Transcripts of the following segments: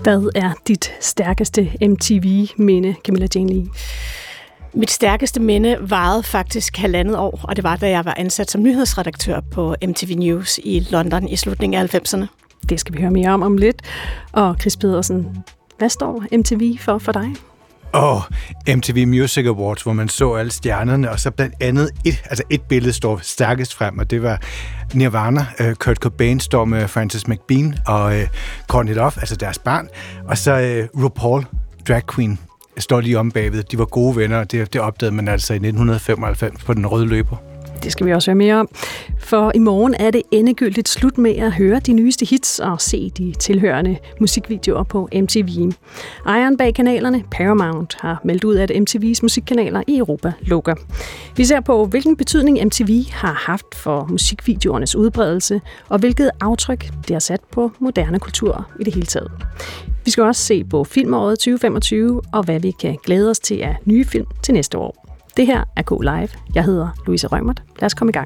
Hvad er dit stærkeste MTV-minde, Camilla Jane Lea? Mit stærkeste minde varede faktisk 1,5 år, og det var, da jeg var ansat som nyhedsredaktør på MTV News i London i slutningen af 90'erne. Det skal vi høre mere om lidt. Og Chris Pedersen, hvad står MTV for dig? MTV Music Awards, hvor man så alle stjernerne, og så blandt andet et billede står stærkest frem, og det var Nirvana. Kurt Cobain står med Frances McBean og Courtney Love, altså deres barn, og så RuPaul, drag queen, står lige om bagved. De var gode venner, og det opdagede man altså i 1995 på den røde løber. Det skal vi også høre mere om. For i morgen er det endegyldigt slut med at høre de nyeste hits og se de tilhørende musikvideoer på MTV. Ejeren bag kanalerne, Paramount, har meldt ud, at MTV's musikkanaler i Europa lukker. Vi ser på, hvilken betydning MTV har haft for musikvideoernes udbredelse, og hvilket aftryk det har sat på moderne kultur i det hele taget. Vi skal også se på filmåret 2025, og hvad vi kan glæde os til af nye film til næste år. Det her er K Live. Jeg hedder Louise Rømert. Lad os komme i gang.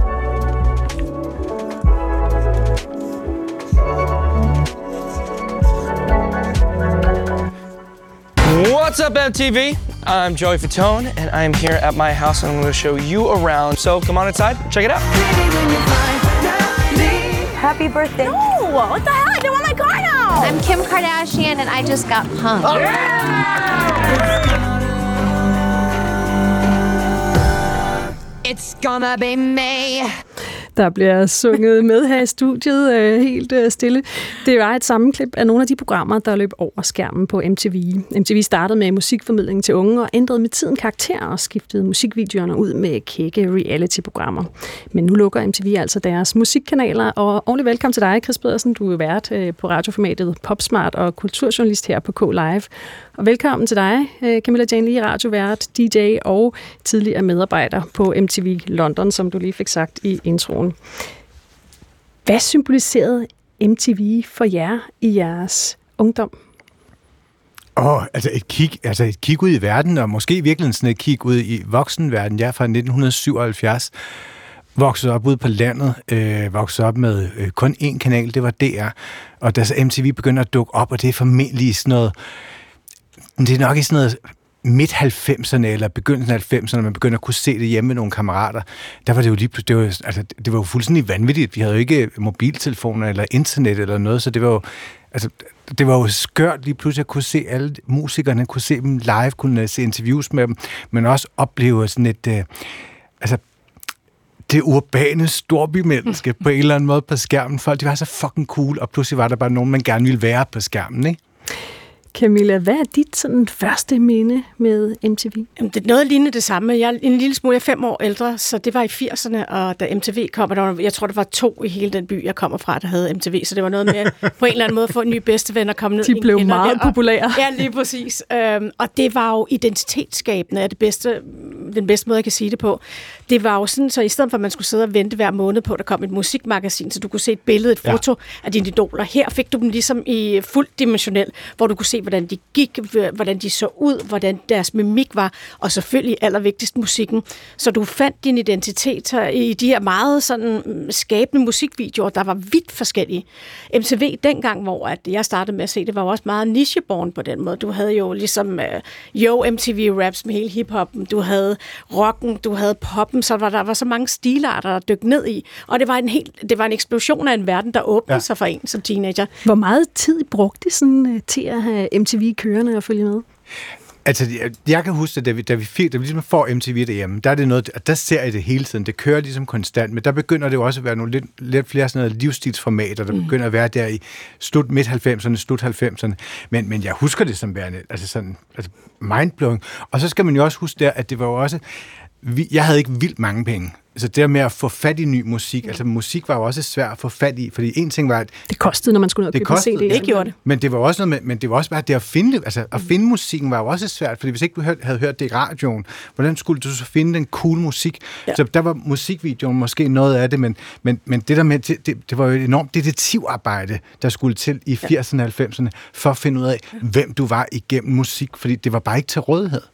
What's up, MTV? I'm Joey Fatone, and I'm here at my house, and I'm going to show you around. So come on inside, check it out. Happy birthday. No, what the hell? I didn't want my car now. I'm Kim Kardashian, and I just got punked. Oh, yeah! It's gonna be me. Der bliver sunget med her i studiet helt stille. Det var et sammenklip af nogle af de programmer, der løb over skærmen på MTV. MTV startede med musikformidling til unge og ændrede med tiden karakter og skiftede musikvideoerne ud med kække reality-programmer. Men nu lukker MTV altså deres musikkanaler, og ordentligt velkommen til dig, Chris Pedersen. Du er vært på radioformatet Popsmart og kulturjournalist her på K Live. Og velkommen til dig, Camilla Jane Lea, radiovært, DJ og tidligere medarbejder på MTV London, som du lige fik sagt i introen. Hvad symboliserede MTV for jer i jeres ungdom? Et kig ud i verden, og måske virkelig sådan et kig ud i voksenverden. Jeg er fra 1977, voksede op ude på landet, voksede op med kun én kanal, det var DR. Og da så MTV begynder at dukke op, og det er formentlig sådan noget, det er nok i sådan noget midt-90'erne eller begyndelsen af 90'erne, man begynder at kunne se det hjemme med nogle kammerater. Der var det jo lige pludselig, det var jo fuldstændig vanvittigt. Vi havde jo ikke mobiltelefoner eller internet eller noget, så det var jo skørt lige pludselig at kunne se alle musikerne, kunne se dem live, kunne se interviews med dem, men også opleve sådan et, det urbane storbymenneske på en eller anden måde på skærmen. Folk, de var så fucking cool, og pludselig var der bare nogen, man gerne ville være på skærmen, ikke? Camilla, hvad er dit sådan første minde med MTV? Jamen, det er noget lignende det samme. Jeg er en lille smule 5 år ældre, så det var i 80'erne, og da MTV kom, jeg tror, der var 2 i hele den by, jeg kommer fra, der havde MTV, så det var noget med på en eller anden måde at få en ny bedsteven og komme ned. De blev meget populære. Ja, lige præcis. Og det var jo identitetsskabende, er den bedste måde, jeg kan sige det på. Det var jo sådan, så i stedet for, at man skulle sidde og vente hver måned på, at der kom et musikmagasin, så du kunne se et billede, et foto af dine idoler. Her fik du dem ligesom i fuldt dimensionel, hvor du kunne se, hvordan de gik, hvordan de så ud, hvordan deres mimik var, og selvfølgelig allervigtigst musikken. Så du fandt din identitet i de her meget sådan skabende musikvideoer, der var vidt forskellige. MTV dengang, hvor at jeg startede med at se, det var jo også meget nicheborn på den måde. Du havde jo ligesom MTV Raps med hele hiphoppen, du havde rocken, du havde poppen, så der var så mange stilarter, der dykkede ned i, og det var en eksplosion af en verden, der åbnede sig for en som teenager. Hvor meget tid brugte sådan til at have MTV kørende og følge med? Altså, jeg kan huske, da vi ligesom får MTV derhjemme, der er det noget, der ser jeg det hele tiden. Det kører ligesom konstant, men der begynder det jo også at være nogle lidt flere sådan noget livsstilsformater, der begynder at være der i midt-90'erne, slut 90'erne. Men jeg husker det som værende, altså mindblowing. Og så skal man jo også huske der, at det var jo også, jeg havde ikke vildt mange penge. Så det der med at få fat i ny musik, altså musik var jo også svært at få fat i, fordi en ting var, at det kostede, når man skulle ned og købe CD. Det gjorde det. Men det var også noget med, men det var også bare det at finde det, altså at finde musikken var jo også svært, fordi hvis ikke du havde hørt det i radioen, hvordan skulle du så finde den cool musik? Ja. Så der var musikvideoen måske noget af det, men det der med, det var jo et enormt detektivarbejde, der skulle til i 80'erne og 90'erne, for at finde ud af, hvem du var igennem musik, fordi det var bare ikke til rådighed. Nej.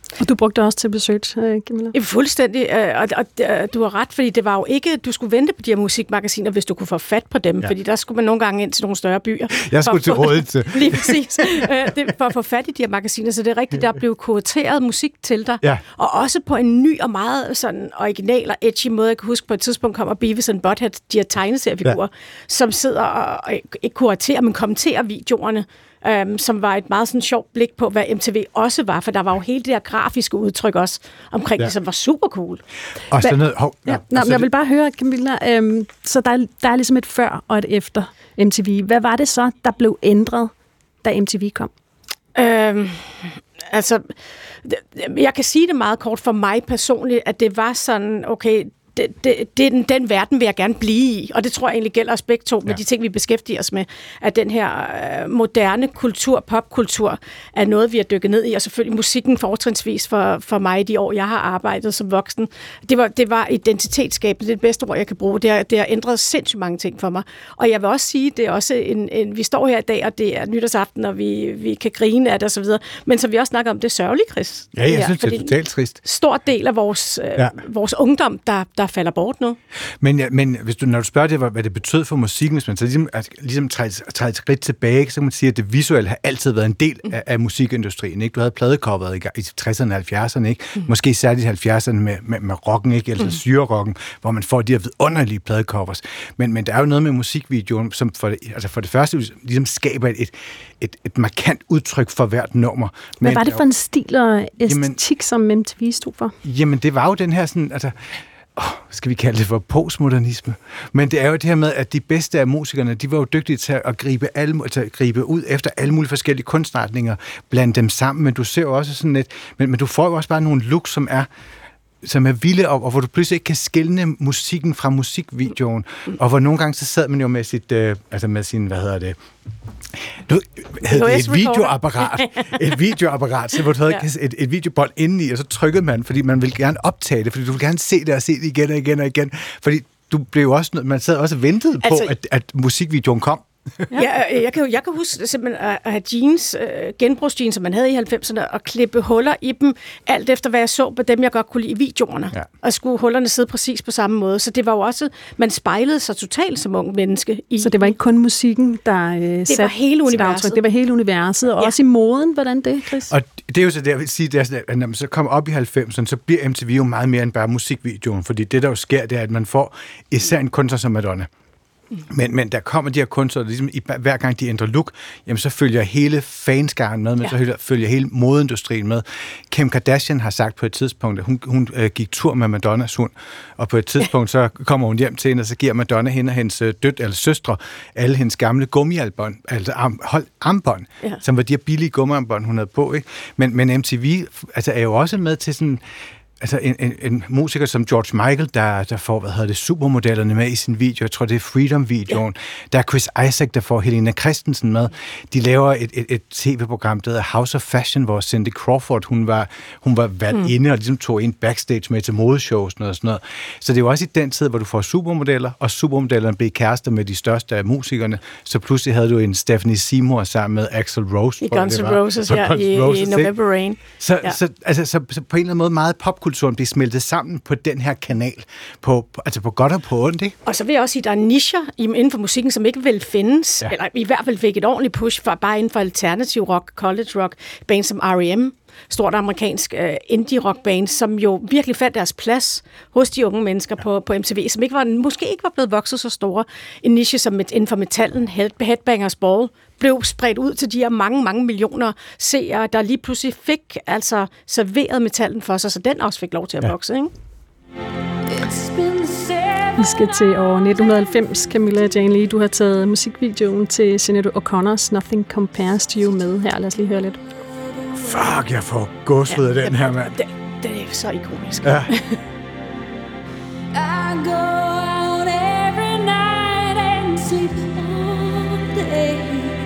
Og du brugte også til research, Camilla? Fuldstændig, og du har ret, fordi det var jo ikke, du skulle vente på de her musikmagasiner, hvis du kunne få fat på dem, fordi der skulle man nogle gange ind til nogle større byer. Jeg skulle til Odense. Lige præcis. For at få fat i de her magasiner, så det er rigtigt, der blev kurateret musik til dig, og også på en ny og meget sådan original og edgy måde. Jeg kan huske, på et tidspunkt kommer Beavis and Butthead, de her tegneseriefigurer, som sidder og ikke kuraterer, men kommenterer videoerne, som var et meget sådan sjovt blik på, hvad MTV også var, for der var jo hele det der grafiske udtryk også omkring det, som var super cool. Og sådan noget... jeg vil bare høre, Camilla, så der er ligesom et før og et efter MTV. Hvad var det så, der blev ændret, da MTV kom? Altså, jeg kan sige det meget kort for mig personligt, at det var sådan, okay, den verden vil jeg gerne blive i, og det tror jeg egentlig gælder os begge to med de ting, vi beskæftiger os med, at den her moderne kultur, popkultur, er noget, vi har dykket ned i, og selvfølgelig musikken fortrinsvis for mig de år, jeg har arbejdet som voksen. Det var identitetsskabende, det er det bedste ord, jeg kan bruge. Det har ændret sindssygt mange ting for mig. Og jeg vil også sige, det er også vi står her i dag, og det er nytårsaften, og vi kan grine af det og så videre, men som vi også snakker om, det er sørgeligt, Chris. Ja, jeg synes, det er totalt trist. Stor del af vores ungdom, der falder bort nu. Men hvis når du spørger det, hvad det betød for musikken, hvis man så ligesom træder et skridt tilbage, så kan man sige, at det visuelle har altid været en del af musikindustrien. Ikke? Du havde pladecoveret i 60'erne og 70'erne, ikke? Måske særligt i 70'erne med rocken, ikke? Altså syrerocken, hvor man får de her vidunderlige pladecovers. Men der er jo noget med musikvideoen, som for det første ligesom skaber et markant udtryk for hvert nummer. Hvad var det for en stil og æstetik, som MTV stod for? Jamen, det var jo den her sådan... skal vi kalde det for postmodernisme. Men det er jo det her med, at de bedste af musikerne, de var jo dygtige til at gribe ud efter alle mulige forskellige kunstretninger, blande dem sammen, men du ser jo også sådan et, men du får jo også bare nogle looks, som er vilde, og hvor du pludselig ikke kan skelne musikken fra musikvideoen, og hvor nogle gange så sad man jo med sit, med sin, hvad hedder det, et videoapparat, så hvor du havde et videobånd indeni, og så trykkede man, fordi man ville gerne optage det, fordi du ville gerne se det og se det igen og igen og igen, fordi du blev også, man sad også og ventede på, at musikvideoen kom. Jeg kan huske simpelthen at have jeans, genbrugsjeans, som man havde i 90'erne, og klippe huller i dem, alt efter hvad jeg så på dem, jeg godt kunne lide i videoerne. Ja. Og skulle hullerne sidde præcis på samme måde. Så det var jo også, man spejlede sig totalt som ung menneske. Så det var ikke kun musikken, der det var hele universet. Det var hele universet, og også i moden. Hvordan det, Chris? Og det er jo så det, jeg vil sige, at når man så kommer op i 90'erne, så bliver MTV jo meget mere end bare musikvideoen, fordi det, der jo sker, det er, at man får især en kunstner som Madonna. Men der kommer de her kunstnere, ligesom hver gang de ændrer look, jamen så følger hele fanskaren med, men så følger hele modeindustrien med. Kim Kardashian har sagt på et tidspunkt, at hun gik tur med Madonnas hund, og på et tidspunkt så kommer hun hjem til hende, og så giver Madonna hende og hendes søstre alle hendes gamle gummiarmbånd, altså armbånd, som var de her billige gummiarmbånd, hun havde på. Ikke? Men MTV er jo også med til sådan... Altså en musiker som George Michael, der får, supermodellerne med i sin video. Jeg tror, det er Freedom-videoen. Ja. Der er Chris Isaak, der får Helena Christensen med. De laver et tv-program, der hedder House of Fashion, hvor Cindy Crawford, hun var valgt inde og ligesom tog en backstage med til modeshows og sådan noget. Så det er jo også i den tid, hvor du får supermodeller, og supermodellerne blev kærester med de største af musikerne. Så pludselig havde du en Stephanie Seymour sammen med Axl Rose. I Guns N' Roses, i November Rain. Så på en eller anden måde meget popkulturen bliver smeltet sammen på den her kanal, på godt og på ondt, ikke? Og så vil jeg også sige, at der er nicher inden for musikken, som ikke vil findes, eller i hvert fald fik et ordentligt push for bare inden for alternativ rock, college rock, band som R.E.M., stort amerikansk indie-rock-band, som jo virkelig fandt deres plads hos de unge mennesker på MTV, som måske ikke var blevet vokset så store. En niche som inden for metallen, Headbangers Ball, blev spredt ud til de her mange, mange millioner seere, der lige pludselig fik serveret metallen for sig, så den også fik lov til at vokse, ikke? Vi skal til år 1990, Camilla Jane Lee. Du har taget musikvideoen til Sinéad O'Connors Nothing Compares to You med her. Lad os lige høre lidt. Fuck, jeg får gåsehud af den her, mand. Det er så ikonisk. Ja. I go out every night and sleep all day.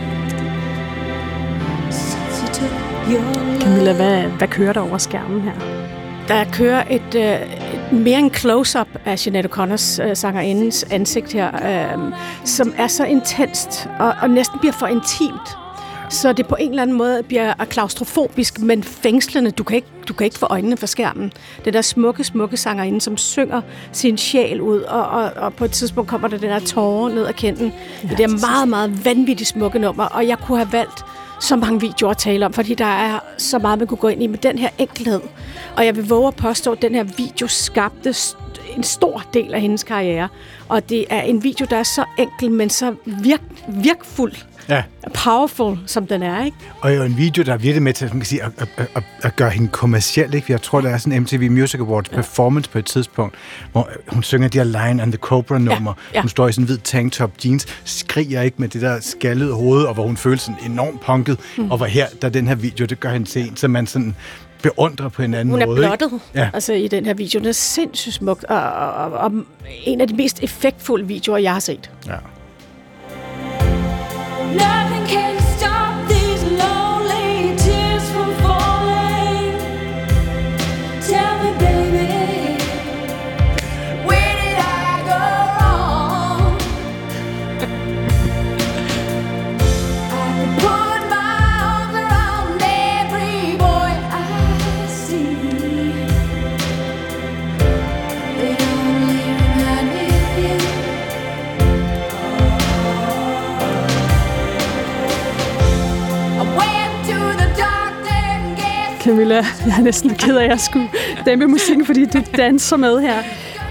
Since you took your love. Camilla, hvad kører der over skærmen her? Der kører et mere en close-up af Sinéad O'Connors sangerindens ansigt her, som er så intenst og næsten bliver for intimt. så det på en eller anden måde bliver klaustrofobisk, men fængslende. Du kan ikke få øjnene for skærmen. Det der smukke sangerinde, som synger sin sjæl ud, og på et tidspunkt kommer der den der tårer ned ad kinden. Det er meget, meget vanvittigt smukke nummer, og jeg kunne have valgt så mange videoer at tale om, fordi der er så meget, man kunne gå ind i med den her enkelhed. Og jeg vil våge at påstå, at den her video skabte en stor del af hendes karriere. Og det er en video, der er så enkel, men så virkfuld. Ja. Powerful, som den er, ikke? Og jo en video, der er virkelig med til man kan sige, at gøre hende kommerciel, ikke? Jeg tror, der er sådan en MTV Music Awards performance på et tidspunkt, hvor hun synger de her Lion and the Cobra-nummer. Ja. Hun står i sådan en hvid tanktop jeans, skriger ikke med det der skaldede hoved, og hvor hun føler sådan enormt punket. Og hvor her, der den her video, det gør hende til en, så man sådan beundrer på en anden måde. Hun er blottet, altså i den her video. Den er sindssygt smukt, og en af de mest effektfulde videoer, jeg har set. Ja. Nothing can stop these lonely tears from falling. Tell me, baby, where did I go wrong? I could put my arms around every boy I see. They only remind me of you. Camilla, jeg er næsten ked af, at jeg skulle dæmpe musikken, fordi du danser med her.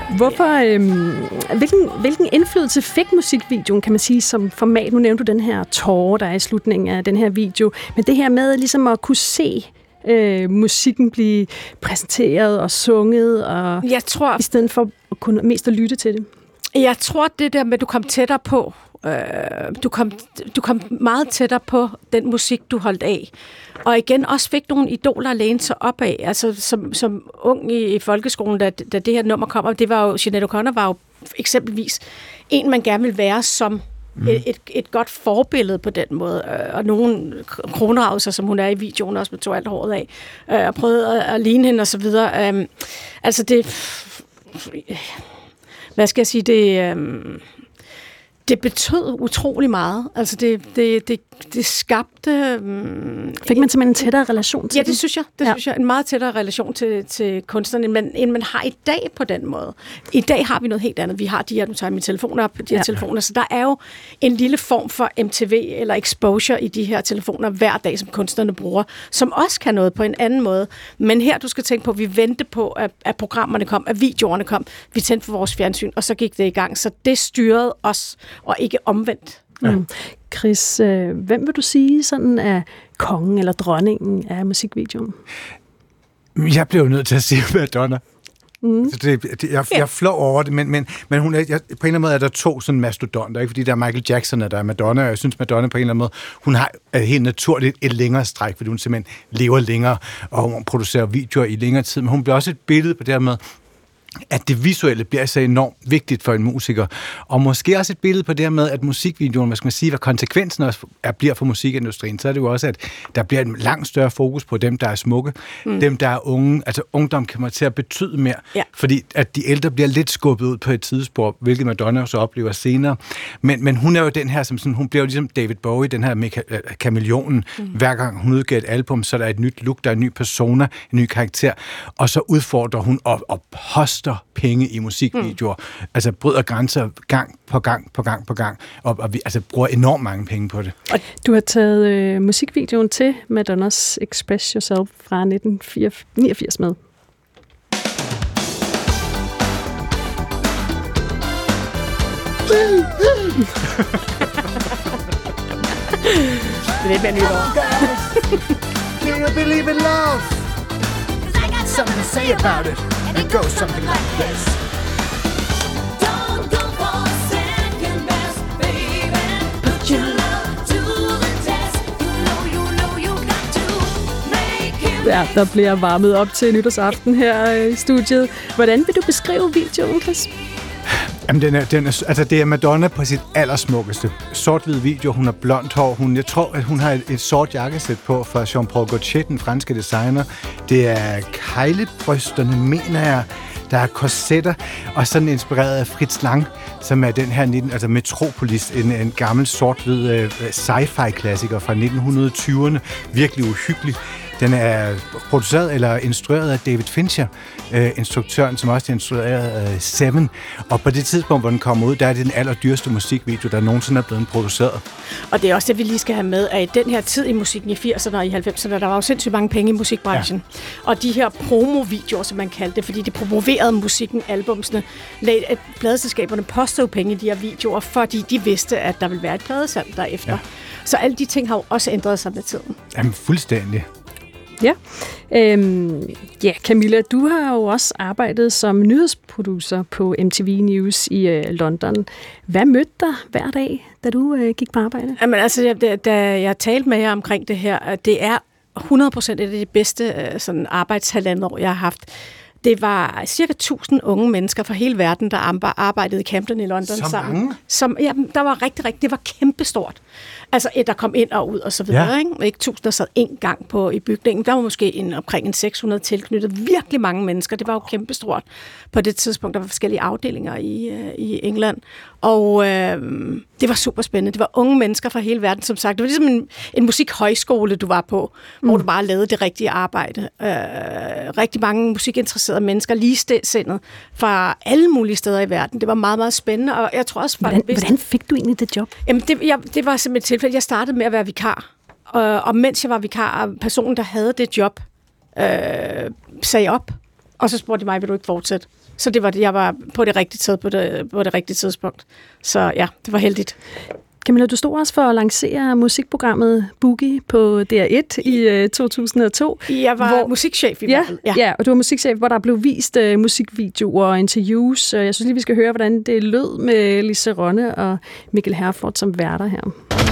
Hvilken indflydelse fik musikvideoen, kan man sige, som format? Nu nævnte du den her tårer, der er i slutningen af den her video. Men det her med ligesom at kunne se musikken blive præsenteret og sunget, og jeg tror, i stedet for at kunne mest at lytte til det. Jeg tror, det der med, at du kom tættere på, du kom meget tættere på den musik, du holdt af. Og igen også fik nogle idoler at læne sig op af. Altså som ung i folkeskolen, da det her nummer kom, det var jo, Sinéad O'Connor var jo eksempelvis en, man gerne ville være som et godt forbillede på den måde. Og nogen kronragede sig, som hun er i videoen, også med tog alt håret af, og prøvede at ligne hende og så videre. Altså det... Hvad skal jeg sige? Det betød utrolig meget. Altså det skabte... Fik man simpelthen en tættere relation til det? Ja, det synes jeg. Synes jeg. En meget tættere relation til kunstneren, end man har i dag på den måde. I dag har vi noget helt andet. Vi har de her, nu tager jeg min telefon op, de her telefoner, så der er jo en lille form for MTV eller exposure i de her telefoner hver dag, som kunstnerne bruger, som også kan noget på en anden måde. Men her, du skal tænke på, at vi ventede på, at programmerne kom, at videoerne kom. Vi tændte for vores fjernsyn, og så gik det i gang. Så det styrede os, og ikke omvendt. Ja. Chris, hvem vil du sige sådan er kongen eller dronningen af musikvideoen? Jeg blev nødt til at sige Madonna. Jeg flår over det, men hun er, på en eller anden måde er der to sådan mastodonter, ikke? Fordi der er Michael Jackson, og der er Madonna, og jeg synes Madonna på en eller anden måde, hun har helt naturligt et længere stræk, fordi hun simpelthen lever længere, og hun producerer videoer i længere tid, men hun bliver også et billede på det her med, at det visuelle bliver så enormt vigtigt for en musiker. Og måske også et billede på det her med, at musikvideoen, hvad skal man sige, hvad konsekvensen også bliver for musikindustrien, så er det jo også, at der bliver en langt større fokus på dem, der er smukke, dem, der er unge. Altså ungdom kommer til at betyde mere, fordi at de ældre bliver lidt skubbet ud på et tidsspor, hvilket Madonna så oplever senere. Men hun er jo den her, som sådan, hun bliver jo ligesom David Bowie, den her kameleonen. Hver gang hun udgiver et album, så er der et nyt look, der er en ny persona, en ny karakter, og så udfordrer hun og poster penge i musikvideoer. Altså bryder grænser gang på gang, og vi altså bruger enormt mange penge på det. Du har taget musikvideoen til Madonnas Express Yourself fra 1989 med. Det er lidt mere nytår. Do you believe in love? Something to say about it. And it goes something like this. Don't go for second best, baby. Put your love to the test. You know you got to make him. Ja, der bliver varmet op til nytårsaften her i studiet. Hvordan vil du beskrive videoen, Chris? Jamen, det er Madonna på sit allersmukkeste. Sort-hvid video, hun har blondt hår. Jeg tror, at hun har et sort jakkesæt på fra Jean-Paul Gaultier, den franske designer. Det er kejlebrysterne, mener jeg. Der er korsetter, og sådan inspireret af Fritz Lang, som er den her Metropolis, en gammel sort-hvid sci-fi-klassiker fra 1920'erne. Virkelig uhyggelig. Den er produceret eller instrueret af David Fincher, instruktøren, som også instrueret Seven. Og på det tidspunkt, hvor den kommer ud, der er det den allerdyreste musikvideo, der nogensinde er blevet produceret. Og det er også det, vi lige skal have med, at i den her tid i musikken i 80'erne og i 90'erne, der var jo sindssygt mange penge i musikbranchen. Ja. Og de her promovideoer, som man kaldte det, fordi de promoverede musikken, albumsene, pladeselskaberne postede penge i de her videoer, fordi de vidste, at der ville være et pladesalg derefter. Ja. Så alle de ting har jo også ændret sig med tiden. Jamen, fuldstændig. Ja. Camilla, du har jo også arbejdet som nyhedsproducer på MTV News i London. Hvad mødte dig hver dag, da du gik på arbejde? Jamen, altså, da jeg talte med jer omkring det her, det er 100% af det bedste sådan arbejdshalvandet år, jeg har haft. Det var cirka 1000 unge mennesker fra hele verden, der arbejdede i Camden i London sammen. Der var rigtig, det var kæmpestort. Altså, der kom ind og ud og så videre. Ja. Ikke 1000, der sad en gang i bygningen. Der var måske omkring 600 tilknyttet. Virkelig mange mennesker. Det var jo kæmpestort på det tidspunkt. Der var forskellige afdelinger i England. Og det var super spændende. Det var unge mennesker fra hele verden, som sagt. Det var ligesom en musikhøjskole, du var på, hvor du bare lavede det rigtige arbejde. Rigtig mange musikinteresserede mennesker, ligesindet fra alle mulige steder i verden. Det var meget, meget spændende, og jeg tror også... Hvordan fik du egentlig det job? Jamen, det var simpelthen et tilfælde. Jeg startede med at være vikar, og mens jeg var vikar, personen, der havde det job, sagde op, og så spurgte de mig, vil du ikke fortsætte? Så det var det, jeg var på det rigtige tid, på det rigtige tidspunkt. Så ja, det var heldigt. Camilla, du stod også for at lancere musikprogrammet Boogie på DR1 i 2002. Jeg var musikchef i hvert fald. Ja, og du var musikchef, hvor der blev vist musikvideoer og interviews. Jeg synes lige, vi skal høre, hvordan det lød med Lise Ronne og Mikkel Herford som værter her.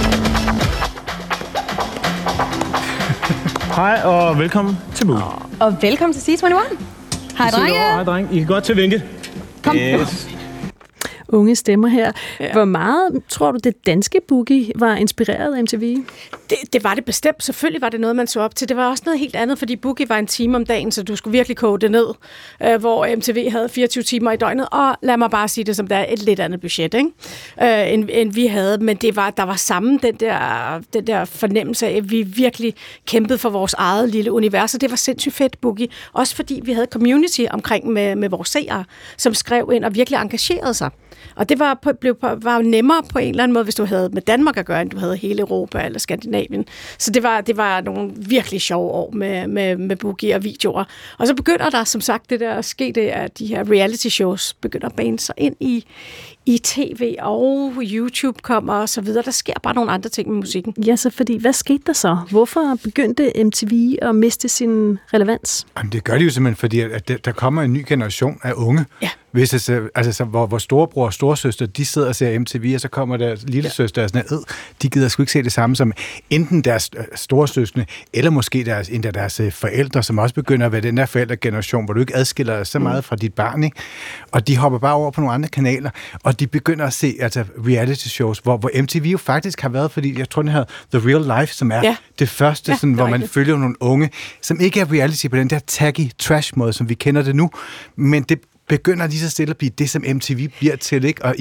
Hej og velkommen til Boogie. Og velkommen til C21. Hej, drenge. Hej, drenge. I kan godt til vinke. Kom. Yes. Unge stemmer her. Ja. Hvor meget tror du, det danske Boogie var inspireret af MTV? Det var det bestemt. Selvfølgelig var det noget, man så op til. Det var også noget helt andet, fordi Boogie var en time om dagen, så du skulle virkelig koge det ned, hvor MTV havde 24 timer i døgnet, og lad mig bare sige det, som der er et lidt andet budget, ikke? End vi havde. Men der var sammen den der fornemmelse af, at vi virkelig kæmpede for vores eget lille univers, og det var sindssygt fedt, Boogie. Også fordi vi havde community omkring med vores seere, som skrev ind og virkelig engagerede sig. Og det var jo nemmere på en eller anden måde, hvis du havde med Danmark at gøre, end du havde hele Europa eller Skandinavien. Så det var nogle virkelig sjove år med Boogie og videoer. Og så begynder der, som sagt, det der at ske, det at de her reality shows begynder at bane sig ind i tv, og YouTube kommer og så videre. Der sker bare nogle andre ting med musikken. Ja, så fordi, hvad skete der så? Hvorfor begyndte MTV at miste sin relevans? Jamen, det gør de jo simpelthen, fordi at der kommer en ny generation af unge. Ja. Hvor storebror og storesøster, de sidder og ser MTV, og så kommer deres lille søster og sådan, de gider sgu ikke se det samme som enten deres storesøskende, eller måske deres forældre, som også begynder at være den der forældregeneration, hvor du ikke adskiller dig så meget fra dit barn, ikke? Og de hopper bare over på nogle andre kanaler, og de begynder at se reality shows, hvor MTV jo faktisk har været, fordi jeg tror, den her The Real Life, som er det første, sådan, hvor man følger nogle unge, som ikke er reality på den der taggy trash-måde, som vi kender det nu, men det begynder lige så stille at blive det, som MTV bliver til, ikke? Og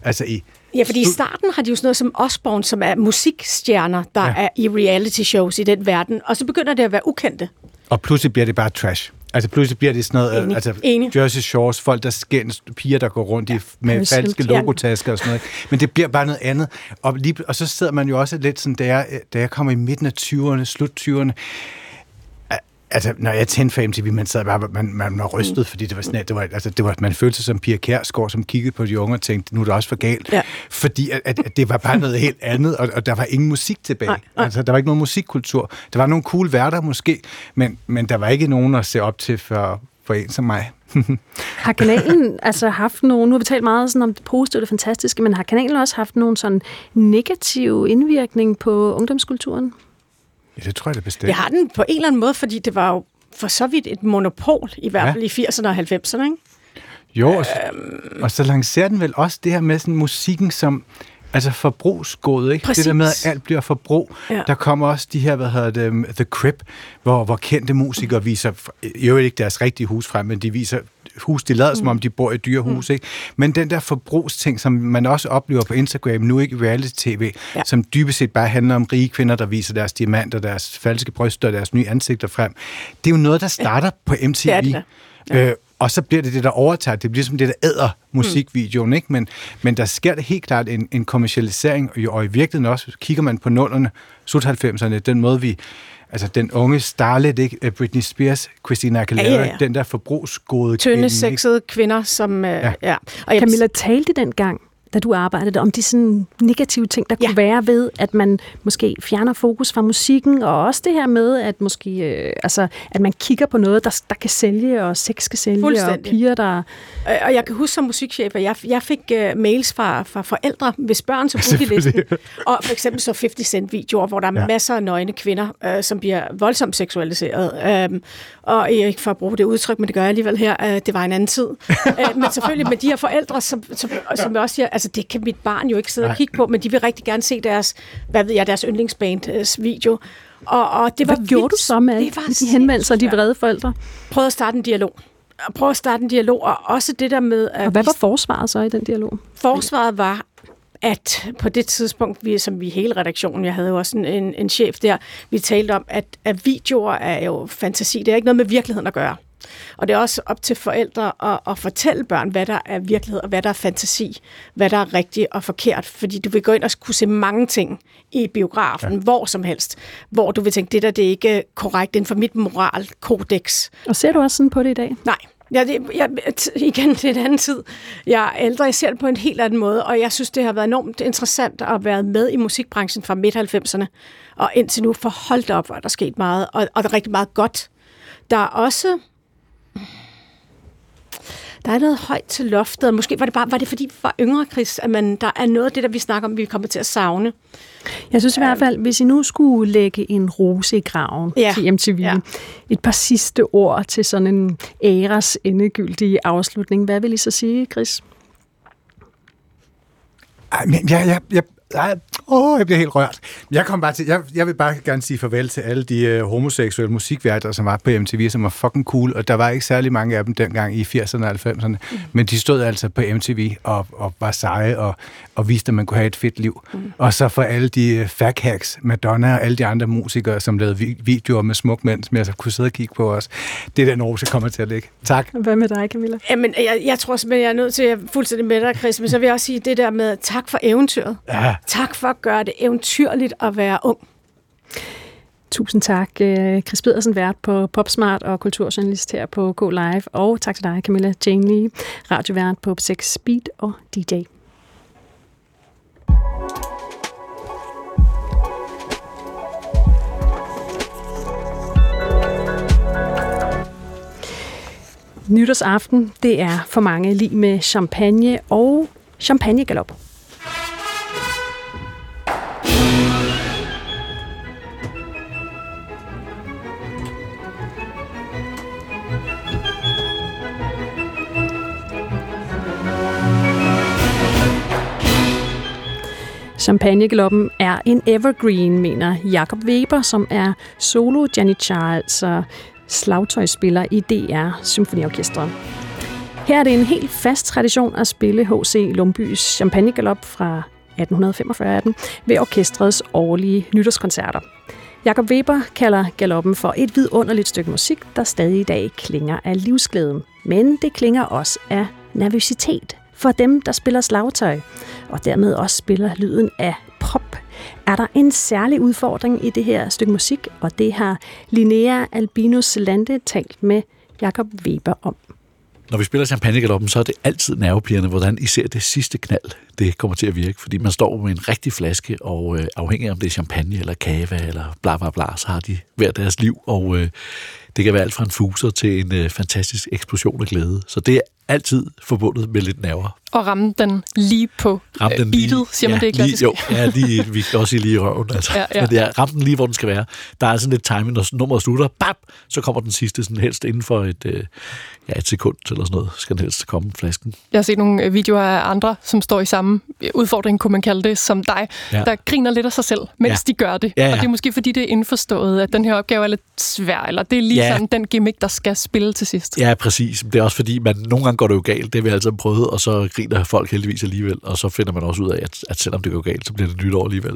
ja, fordi i starten har de jo sådan noget som Osbourne, som er musikstjerner, der er i reality shows i den verden, og så begynder det at være ukendte. Og pludselig bliver det bare trash. Altså pludselig bliver det sådan noget, Jersey Shores, folk der skændes, piger der går rundt med falske logotasker og sådan noget. Men det bliver bare noget andet. Og så sidder man jo også lidt sådan, da jeg kommer i midten af 20'erne, slut 20'erne, altså, når jeg tændte for MTV, man sad bare, man var rystet, fordi det var man følte sig som Pia Kjærsgaard, som kiggede på de unge og tænkte, nu er det også for galt. Ja. Fordi at det var bare noget helt andet, og der var ingen musik tilbage. Nej. Altså, der var ikke nogen musikkultur. Der var nogle cool værter måske, men der var ikke nogen at se op til for en som mig. Har kanalen altså haft nogle, nu har vi talt meget sådan om det positive og det fantastiske, men har kanalen også haft nogle sådan negativ indvirkning på ungdomskulturen? Ja, det tror jeg, det bestemt. Det har den på en eller anden måde, fordi det var jo for så vidt et monopol, i hvert fald i 80'erne og 90'erne, ikke? Jo, og så lancerer den vel også det her med sådan musikken som forbrugsgode, ikke? Præcis. Det der med, at alt bliver forbrug. Ja. Der kommer også de her, The Crib, hvor kendte musikere viser, jo ikke deres rigtige hus frem, men de viser hus, de lader som om de bor i dyrehus, ikke? Men den der forbrugsting, som man også oplever på Instagram, nu ikke i reality-tv, som dybest set bare handler om rige kvinder, der viser deres diamanter, deres falske bryster og deres nye ansigter frem. Det er jo noget, der starter på MTV. Og så bliver det der overtager. Det bliver som det, der æder musikvideoen, ikke? Men der sker det helt klart en kommercialisering, og i virkeligheden også, kigger man på 00'erne, slut 90'erne, den måde vi, altså den unge starlet, ikke? Britney Spears, Christina Aguilera, den der forbrugsgode tynde, sexede kvinder, som... Og Camilla, talte dengang, da du arbejdede, om de sådan negative ting, der kunne være ved, at man måske fjerner fokus fra musikken, og også det her med, at måske, at man kigger på noget, der kan sælge, og sex skal sælge, og piger, der... Og jeg kan huske som musikchef, at jeg fik mails fra forældre, hvis børn så brugte listen. Og for eksempel så 50 Cent-videoer, hvor der er masser af nøgne kvinder, som bliver voldsomt seksualiseret. Og ikke for at bruge det udtryk, men det gør jeg alligevel her, det var en anden tid. Men selvfølgelig med de her forældre, som også siger, altså det kan mit barn jo ikke sidde og kigge på, men de vil rigtig gerne se deres, deres yndlingsbands video. Og det var Hvad gjorde du så med de henvendelser af de vrede forældre? Prøvede at starte en dialog. Og også det der med... Og hvad var forsvaret så i den dialog? Forsvaret var, at på det tidspunkt, som vi hele redaktionen, jeg havde jo også en chef der, vi talte om, at videoer er jo fantasi. Det er ikke noget med virkeligheden at gøre. Og det er også op til forældre at fortælle børn, hvad der er virkelighed, og hvad der er fantasi, hvad der er rigtigt og forkert. Fordi du vil gå ind og kunne se mange ting i biografen, hvor som helst, hvor du vil tænke, det er ikke korrekt inden for mit moralkodex. Og ser du også sådan på det i dag? Nej. Igen til en anden tid. Jeg er ældre, jeg ser det på en helt anden måde, og jeg synes, det har været enormt interessant at være med i musikbranchen fra midt-90'erne, og indtil nu for holdt op, hvor der er sket meget, og der er rigtig meget godt. Der er også... Der er noget højt til loftet. Måske var det fordi vi var yngre, Chris, at der er noget af det, der vi snakker om, vi kommer til at savne. Jeg synes i hvert fald, hvis I nu skulle lægge en rose i graven til MTV, et par sidste ord til sådan en æras endegyldige afslutning, hvad vil I så sige, Chris? Jeg bliver helt rørt. Jeg vil bare gerne sige farvel til alle de homoseksuelle musikværter, som var på MTV, som var fucking cool, og der var ikke særlig mange af dem dengang i 80'erne og 90'erne, men de stod altså på MTV og var seje og viste, at man kunne have et fedt liv. Og så for alle de faghacks, Madonna og alle de andre musikere, som lavede videoer med smuk mænd, som jeg så kunne sidde og kigge på os. Det er den rose, jeg kommer til at lægge. Tak. Hvad med dig, Camilla? Jamen, jeg tror simpelthen, jeg er nødt til at fuldstændig med dig, Chris, men så vil jeg også sige det der med tak for eventyret. Ja. Tak for at gøre det eventyrligt at være ung. Tusind tak, Chris Pedersen, vært på Popsmart og kulturjournalist her på Go Live. Og tak til dig, Camilla Jane Lee, radiovært på P6 Speed og DJ. Nytårsaften, det er for mange lig med champagne og champagnegalop. Champagnegaloppen er en evergreen, mener Jakob Weber, som er solo janitjar, altså slagtøjsspiller i DR Symfoniorkestret. Her er det en helt fast tradition at spille H.C. Lumbys Champagnegalop fra 1845 ved orkestrets årlige nytårskoncerter. Jakob Weber kalder galoppen for et vidunderligt stykke musik, der stadig i dag klinger af livsglæde. Men det klinger også af nervøsitet for dem, der spiller slagtøj, og dermed også spiller lyden af pop. Er der en særlig udfordring i det her stykke musik, og det har Linnea Albinus Lande talt med Jakob Weber om. Når vi spiller champagnegaloppen, så er det altid nervepirrende, hvordan især det sidste knald, det kommer til at virke. Fordi man står med en rigtig flaske, og afhængig af om det er champagne eller cava eller bla bla bla, så har de hver deres liv, og det kan være alt fra en fuser til en fantastisk eksplosion af glæde. Så det er altid forbundet med lidt nerver. Og ramme den lige på beatet, siger man det klassisk? Vi kan også sige lige i røven. Altså. Ja. Men det er ramme den lige, hvor den skal være. Der er sådan lidt timing, når nummeret slutter, bap, så kommer den sidste sådan helst inden for et sekund eller sådan noget, skal den helst komme flasken. Jeg har set nogle videoer af andre, som står i samme udfordring, kunne man kalde det, som dig, der griner lidt af sig selv, mens de gør det. Ja. Og det er måske fordi, det er indforstået, at den her opgave er lidt svær, eller det er lige sådan den gimmick, der skal spille til sidst. Ja, præcis. Det er også fordi, nogle gange går det jo galt. Det har vi altid prøvet, og så griner folk heldigvis alligevel, og så finder man også ud af, at selvom det går galt, så bliver det nytår alligevel.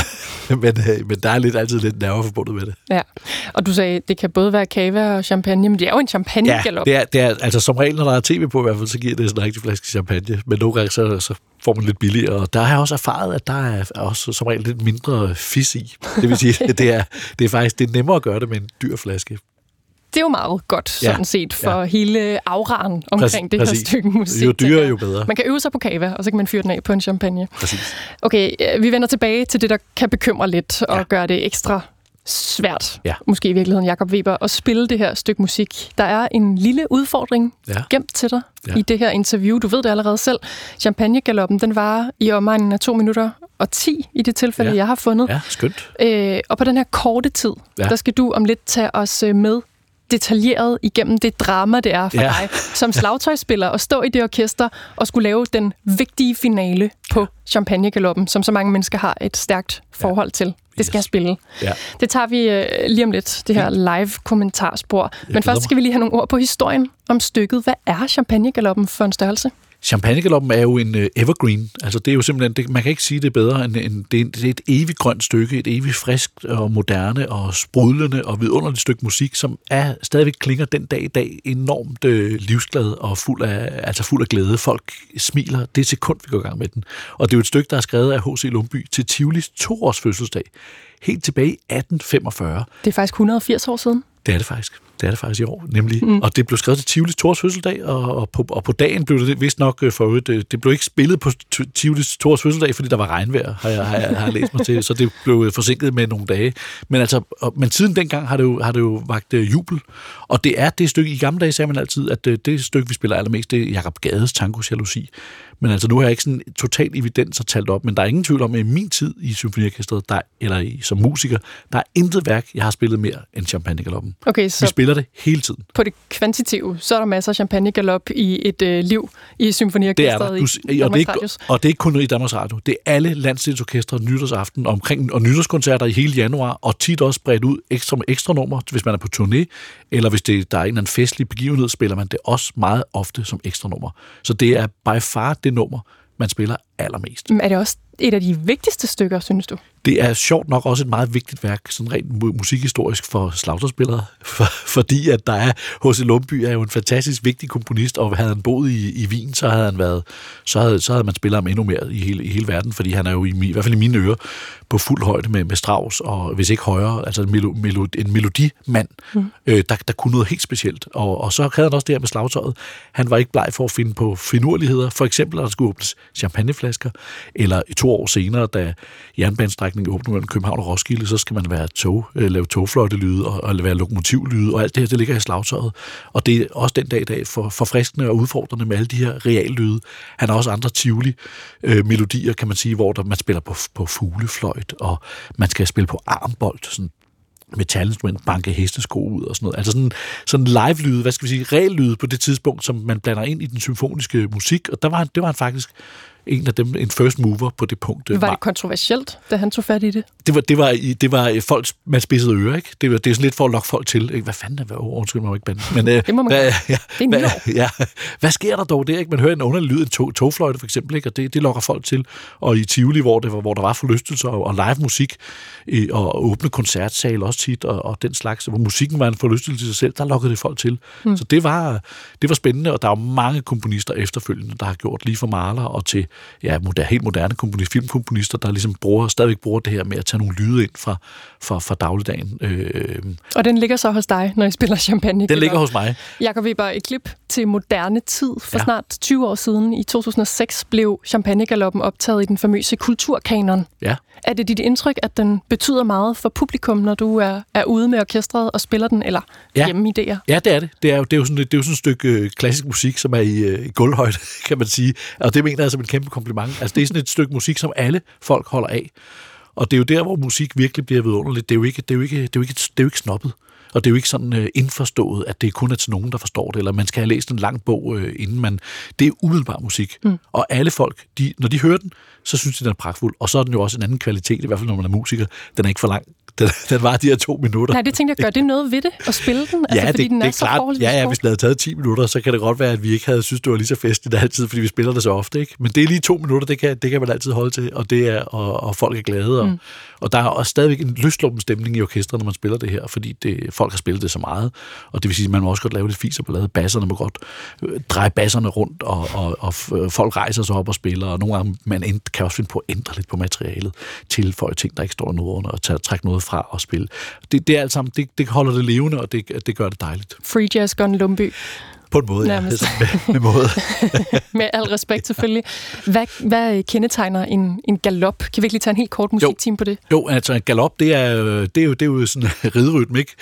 Men der er altid lidt nerver forbundet med det. Ja, og du sagde, det kan både være kava og champagne, men det er jo en champagnegalop. Ja, det er altså som regel, når der er tv på i hvert fald, så giver det sådan en rigtig flaske champagne. Men nogle gange, så får man lidt billigere, og der har jeg også erfaret, at der er også som regel lidt mindre fis i. Det vil sige, det er faktisk det er nemmere at gøre det med en dyr flaske. Det er jo meget godt, sådan set, for hele auraen omkring det her stykke musik. Jo dyrere, jo bedre. Man kan øve sig på kava, og så kan man fyre den af på en champagne. Præcis. Okay, vi vender tilbage til det, der kan bekymre lidt, og gøre det ekstra svært, måske i virkeligheden, Jakob Weber, at spille det her stykke musik. Der er en lille udfordring gemt til dig i det her interview. Du ved det allerede selv. Champagnegaloppen, den varer i omegnen af 2 minutter og 10 i det tilfælde, jeg har fundet. Ja, skønt. Og på den her korte tid, der skal du om lidt tage os med detaljeret igennem det drama, det er for dig som slagtøjsspiller at stå i det orkester og skulle lave den vigtige finale på Champagnegaloppen, som så mange mennesker har et stærkt forhold til. Det skal jeg spille. Ja. Det tager vi lige om lidt, det her live-kommentarspor. Men først skal vi lige have nogle ord på historien om stykket. Hvad er Champagnegaloppen for en størrelse? Champagnegaloppen er jo en evergreen. Altså det er jo simpelthen, man kan ikke sige det bedre, end det er et evigt grønt stykke, et evigt friskt og moderne og sprudlende og vidunderligt stykke musik, som stadigvæk klinger den dag i dag enormt livsglad og fuld af glæde. Folk smiler det sekund, vi går i gang med den. Og det er jo et stykke, der er skrevet af H.C. Lumby til Tivolis 2-års fødselsdag. Helt tilbage i 1845. Det er faktisk 180 år siden. Det er det faktisk. Det er det faktisk i år, nemlig. Og det blev skrevet til Tivolis 2-års fødselsdag, og på dagen blev det vist nok det blev ikke spillet på Tivolis 2-års fødselsdag, fordi der var regnvejr, har jeg læst mig til, så det blev forsinket med nogle dage. Men siden dengang har det jo vakt jubel, og det er det stykke, i gamle dage sagde man altid, at det stykke, vi spiller allermest, det er Jakob Gades Tango Jalousi. Men altså nu har jeg ikke sådan total evidens at talt op, men der er ingen tvivl om, at i min tid i symfoniorkestret, som musiker, der er intet værk, jeg har spillet mere end Champagnegaloppen. Okay, så vi spiller det hele tiden. På det kvantitative, så er der masser af champagnegalop i et liv i symfoniorkestret i Danmarks Radios. Og det er ikke kun i Danmarks Radio. Det er alle landsdelsorkestre nytårsaften og nytårskoncerter i hele januar, og tit også spredt ud med ekstra nummer, hvis man er på turné, eller hvis der er en eller anden festlig begivenhed, spiller man det også meget ofte som ekstra nummer. Så det er by far det nummer, man spiller allermest. Men er det også et af de vigtigste stykker, synes du? Det er sjovt nok også et meget vigtigt værk, sådan rent musikhistorisk for slagtøjsspillere, fordi at der er H.C. Lumby er jo en fantastisk vigtig komponist, og havde han boet i Wien, så havde man spillet ham endnu mere i hele verden, fordi han er jo i hvert fald i mine ører på fuld højde med Strauss, og hvis ikke højere, altså en melodimand, der kunne noget helt specielt. Og så havde han også det her med slagtøjet. Han var ikke bleg for at finde på finurligheder, for eksempel at der skulle åbnes champagneflasker, eller 2 år senere, da jernbanestrækningen åbner mellem København og Roskilde, så skal man lave togfløjtelyde og være lokomotivlyde, og alt det her, det ligger i slagtøjet. Og det er også den dag i dag forfriskende og udfordrende med alle de her reallyde. Han har også andre Tivoli-melodier, kan man sige, hvor man spiller på fuglefløjt, og man skal spille på armbold, sådan metalinstrument, banke hestesko ud og sådan noget. Altså sådan live-lyde, hvad skal vi sige, real-lyde på det tidspunkt, som man blander ind i den symfoniske musik, og det var han faktisk en af dem, en first mover på det punkt. Var det kontroversielt, da han tog fat i det? Det var folk med spidsede ører, ikke? Det er sådan lidt for at lokke folk til. Hvad fanden er det? Undskyld mig ikke bande. Men, det må man gøre. Det er hvad sker der dog der, ikke? Man hører en underlig lyd, en togfløjte for eksempel, ikke? Og det lokker folk til. Og i Tivoli, hvor der var forlystelser og live musik, og åbne koncertsal også tit, og den slags, hvor musikken var en forlystelse i sig selv, der lokkede det folk til. Så det var spændende, og der er mange komponister efterfølgende, der har gjort lige fra Mahler og til helt moderne filmkomponister, der ligesom stadigvæk bruger det her med at tage nogle lyde ind fra dagligdagen. Og den ligger så hos dig, når I spiller champagne? Den ligger hos mig. Jakob Weber, et klip til moderne tid. For snart 20 år siden, i 2006, blev Champagnegaloppen optaget i den famøse kulturkanon. Ja. Er det dit indtryk, at den betyder meget for publikum, når du er ude med orkestret og spiller den, eller hjemme idéer? Ja, det er det. Det er jo sådan et stykke klassisk musik, som er i gulvhøjde, kan man sige. Og det mener jeg som en kæmpe kompliment. Altså, det er sådan et stykke musik, som alle folk holder af. Og det er jo der, hvor musik virkelig bliver vidunderligt. Det er jo ikke snobbet. Og det er jo ikke sådan indforstået, at det kun er til nogen, der forstår det, eller man skal have læst en lang bog, inden man... Det er umiddelbar musik. Og alle folk, når de hører den, så synes de, den er pragtfuld. Og så er den jo også en anden kvalitet, i hvert fald når man er musiker. Den er ikke for lang. Den var de her 2 minutter. Nej, det tænkte jeg, gør det noget ved det at spille den? Altså, Ja, fordi den det er er så klart. forholdsvis Ja, kort. hvis den havde taget 10 minutter, så kan det godt være, at vi ikke havde synes, det var lige så festligt altid, fordi vi spiller det så ofte, ikke? Men det er lige 2 minutter, det kan man altid holde til, og det er, og folk er glade, og der er også stadigvæk en løsluppen stemning i orkestret, når man spiller det her, fordi folk har spillet det så meget, og det vil sige, at man må også godt lave lidt fis og ballade. Basserne må godt dreje basserne rundt, og folk rejser sig op og spiller, og nogle gange man kan også finde på at ændre lidt på materialet, tilføje ting, der ikke står noget under, og trække noget fra og spille. Det er alt sammen, det holder det levende, og det gør det dejligt. Free Jazz Gun Lumbye. På en måde, Nærmest. ja. Med måde. Med al respekt selvfølgelig. Hvad kendetegner en galop? Kan vi ikke lige tage en helt kort musiktime på det? Jo, altså en galop, det er jo sådan en riderytme, ikke?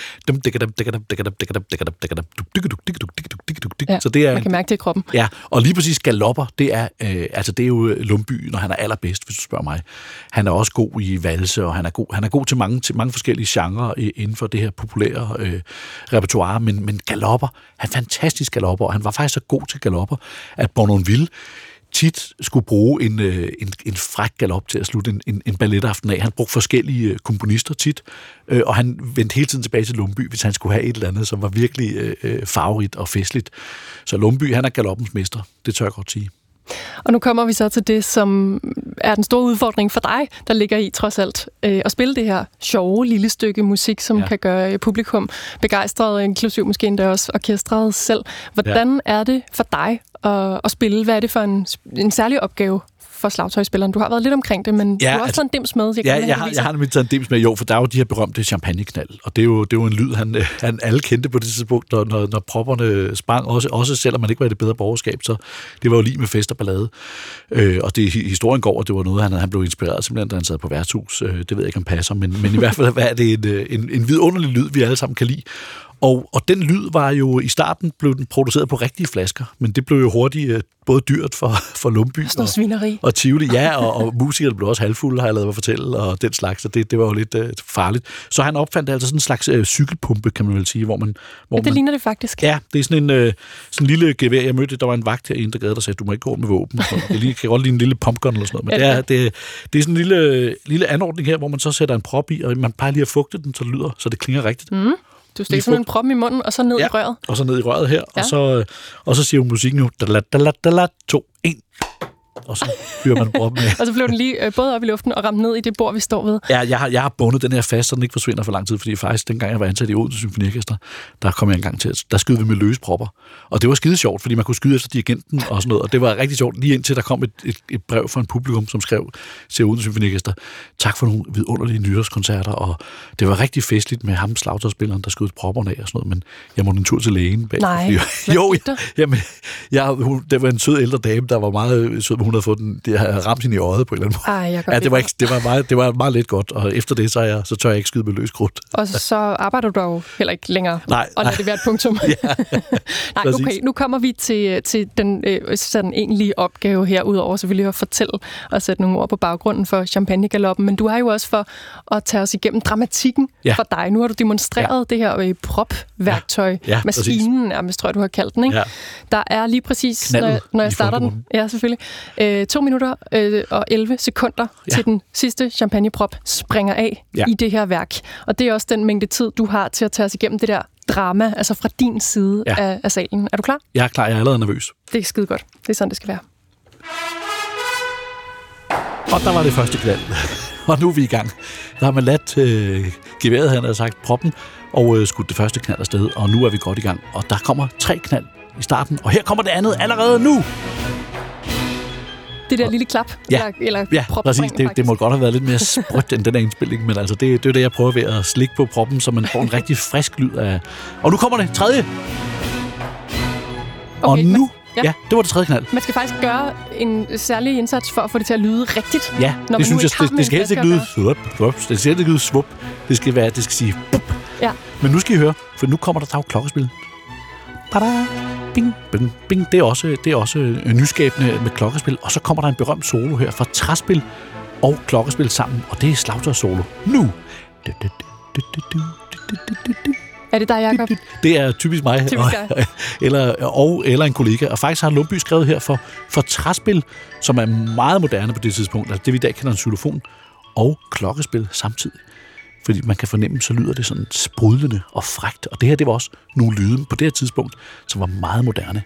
Ja, så det er, man kan mærke det i kroppen. Ja, og lige præcis galopper, det er jo Lumbye, når han er allerbedst, hvis du spørger mig. Han er også god i valse, og han er god til mange forskellige genrer inden for det her populære repertoire, men galopper, han er fantastisk galopper, og han var faktisk så god til galopper, at Bournonville tit skulle bruge en fræk galop til at slutte en balletaften af. Han brugte forskellige komponister tit, og han vendte hele tiden tilbage til Lumbye, hvis han skulle have et eller andet, som var virkelig farverigt og festligt. Så Lumbye, han er galoppens mester, det tør jeg godt sige. Og nu kommer vi så til det, som er den store udfordring for dig, der ligger i trods alt at spille det her sjove lille stykke musik, som kan gøre publikum begejstret, inklusiv måske endda også orkestret selv. Hvordan er det for dig at spille? Hvad er det for en særlig opgave for slagtøjsspilleren? Du har været lidt omkring det, men du har også taget en dims med. Jeg har nemlig taget en dims med, jo, for der er jo de her berømte champagneknald, og det er jo en lyd, han alle kendte på det tidspunkt, når propperne sprang, også selvom man ikke var i det bedre borgerskab, så det var jo lige med fest og ballade. Og historien går, at det var noget, han blev inspireret simpelthen, da han sad på værtshus. Det ved jeg ikke, om passer, men i hvert fald er det en vidunderlig lyd, vi alle sammen kan lide. Og den lyd var jo, i starten blev den produceret på rigtige flasker, men det blev jo hurtigt både dyrt for Lumbye og Tivoli. Ja, og musikerne blev også halvfulde, har jeg lavet mig fortælle, og den slags, så det var jo lidt farligt. Så han opfandt altså sådan en slags cykelpumpe, kan man vel sige, hvor man... ligner det faktisk. Ja, det er sådan en lille gevær. Jeg mødte, der var en vagt herinde, der gad, der sagde, du må ikke gå med våben. Det kan godt ligne en lille pumpgun eller sådan noget, men det er sådan en lille anordning her, hvor man så sætter en prop i, og man plejer lige at fugte den, så det lyder, så det klinger rigtigt. Mm. Du stikker sådan en prop i munden, og så ned i røret. Og så ned i røret her, og så siger hun musikken jo, 2, 1, og så fyrer man proppen af. Og så blev den lige både op i luften og ramt ned i det bord, vi står ved. Ja, jeg har bundet den her fast, så den ikke forsvinder for lang tid, fordi faktisk dengang jeg var ansat i Odense Symfoniorkester, der kom jeg en gang til, der skød vi med løse propper. Og det var skide sjovt, fordi man kunne skyde efter dirigenten og sådan noget, og det var rigtig sjovt, lige indtil der kom et brev fra en publikum, som skrev til Odense Symfoniorkester, tak for nogle vidunderlige nytårskoncerter, og det var rigtig festligt med ham, slagtøjsspilleren, der skød propperne af og sådan noget, men jeg måtte en tur til lægen bag. Nej, det var en sød ældre dame, der var meget sød, hun havde fået den, det havde ramt hende i øjet på en eller anden måde. Det var meget let godt, og efter det, så tør jeg ikke skyde med løs krudt. Og så arbejder du jo heller ikke længere, og lader det være et punktum. Nej, okay, nu kommer vi til den sådan egentlige opgave her, udover selvfølgelig at fortælle og sætte nogle ord på baggrunden for champagnegaloppen, men du har jo også for at tage os igennem dramatikken for dig. Nu har du demonstreret det her propværktøj, maskinen nærmest, tror jeg, du har kaldt den, ikke? Ja. Der er lige præcis, når jeg starter den, selvfølgelig, 2 minutter og 11 sekunder til den sidste champagneprop springer af i det her værk. Og det er også den mængde tid, du har til at tage os igennem det der drama, altså fra din side af salen. Er du klar? Jeg er klar, jeg er allerede nervøs. Det er skide godt. Det er sådan, det skal være. Og der var det første knald. Og nu er vi i gang. Der har man ladt geværet, han har sagt, proppen, og skudt det første knald afsted, og nu er vi godt i gang. Og der kommer 3 knald i starten, og her kommer det andet allerede nu! Det der lille klap? Eller præcis. Det må godt have været lidt mere sprødt end den her indspilning, men altså, det er det, jeg prøver ved at slikke på proppen, så man får en rigtig frisk lyd af... Og nu kommer det, 3. Okay, og nu... Ja, det var det 3. knald. Man skal faktisk gøre en særlig indsats for at få det til at lyde rigtigt. Ja, det synes jeg. Det skal helst ikke lyde svup. Det skal ikke lyde svup. Det skal sige bup. Ja. Men nu skal I høre, for nu kommer der klokkespil. Bada, bing, bing, bing. Det er også nyskabende med klokkespil. Og så kommer der en berømt solo her fra træspil og klokkespil sammen. Og det er slagtøjssolo. Nu! Er det dig, Jacob? Det er typisk mig. Eller en kollega. Og faktisk har Lundby skrevet her for træspil, som er meget moderne på det tidspunkt. Altså det, vi i dag kender en xylofon, og klokkespil samtidig. Fordi man kan fornemme, så lyder det sådan sprudlende og frækt. Og det her, det var også nogle lyde på det her tidspunkt, som var meget moderne.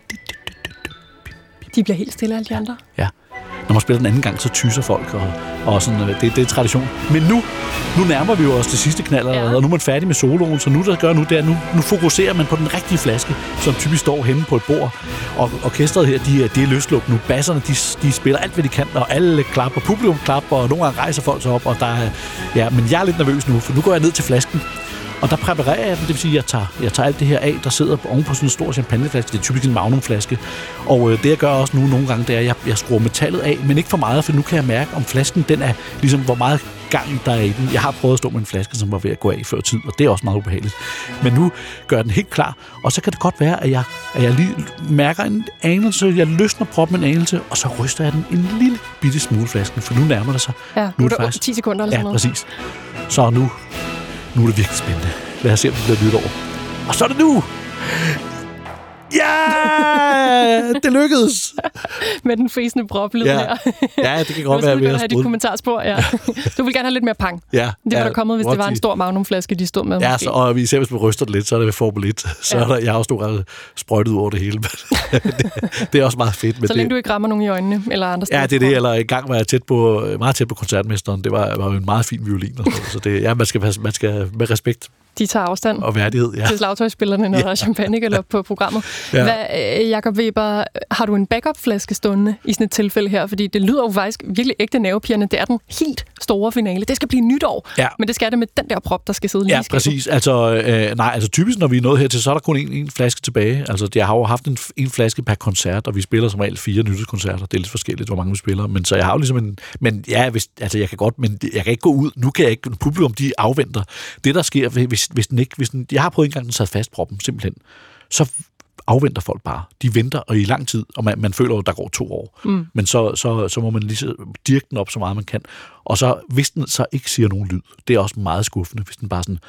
De bliver helt stille, alle de andre. Ja. Når man spiller den anden gang, så tyser folk, og sådan, det er tradition. Men nu nærmer vi jo os det sidste knald, og nu er man færdig med soloen, så nu fokuserer man på den rigtige flaske, som typisk står henne på et bord. Og orkestret her, de er løslukket nu. Basserne, de spiller alt, hvad de kan, og alle klapper, publikum klapper, og nogle gange rejser folk sig op, og der er, men jeg er lidt nervøs nu, for nu går jeg ned til flasken. Og der præparerer jeg den, det vil sige, at jeg tager alt det her af, der sidder oven på sådan en stor champagneflaske. Det er typisk en magnumflaske. Og det jeg gør også nu nogle gange, det er, at jeg skruer metallet af, men ikke for meget, for nu kan jeg mærke, om flasken den er ligesom, hvor meget gang der er i den. Jeg har prøvet at stå med en flaske, som var ved at gå af før tid, og det er også meget ubehageligt. Men nu gør jeg den helt klar, og så kan det godt være, at jeg lige mærker en anelse, jeg løsner proppen en anelse, og så ryster jeg den en lille bitte smule flasken, for nu nærmer det sig. Ja, nu er det faktisk 10 sekunder eller sådan noget. Ja, præcis. Så nu er det virkelig spændende. Lad os se, om det bliver nyt over. Og så er det nu! Ja! Det lykkedes! Med den fæsende broplyd her. Ja, det kan godt være ved at have dit kommentarspor, ja. Du vil gerne have lidt mere pang. Ja. Det var der kommet, hvis det var en stor magnumflaske, de stod med. Ja, og især hvis man ryster det lidt, så er det ved Formel 1. Så er der, jeg har også stået sprøjtet ud over det hele. Det er også meget fedt. Så længe du ikke rammer nogen i øjnene, eller andre steder. Ja, det er det. Eller en gang var jeg meget tæt på koncertmesteren. Det var jo en meget fin violin. Og så det, man skal med respekt. De tager afstand og værdighed, til slagtøjsspillerne, når der er champagnegalop på programmet. Jakob Weber, har du en backup-flaske stående i sådan et tilfælde her? Fordi det lyder jo faktisk virkelig ægte nervepirrende. Det er den helt store finale. Det skal blive nytår, men det skal det med den der prop, der skal sidde lige i skabet. Præcis. Altså typisk, når vi er nået hertil, så er der kun en flaske tilbage. Altså, jeg har jo haft en flaske per koncert, og vi spiller som regel 4 nytårskoncerter. Det er lidt forskelligt, hvor mange vi spiller. Men så jeg har jo ligesom jeg kan godt, men jeg kan ikke gå ud. Nu kan jeg ikke. Publikum, de afventer. Det, der sker, hvis den, jeg har prøvet engang, den sad fast proppen, simpelthen, så afventer folk bare. De venter, og i lang tid, og man føler, at der går 2 år. Men så må man lige dirke den op så meget, man kan. Og så, hvis den så ikke siger nogen lyd, det er også meget skuffende, hvis den bare sådan...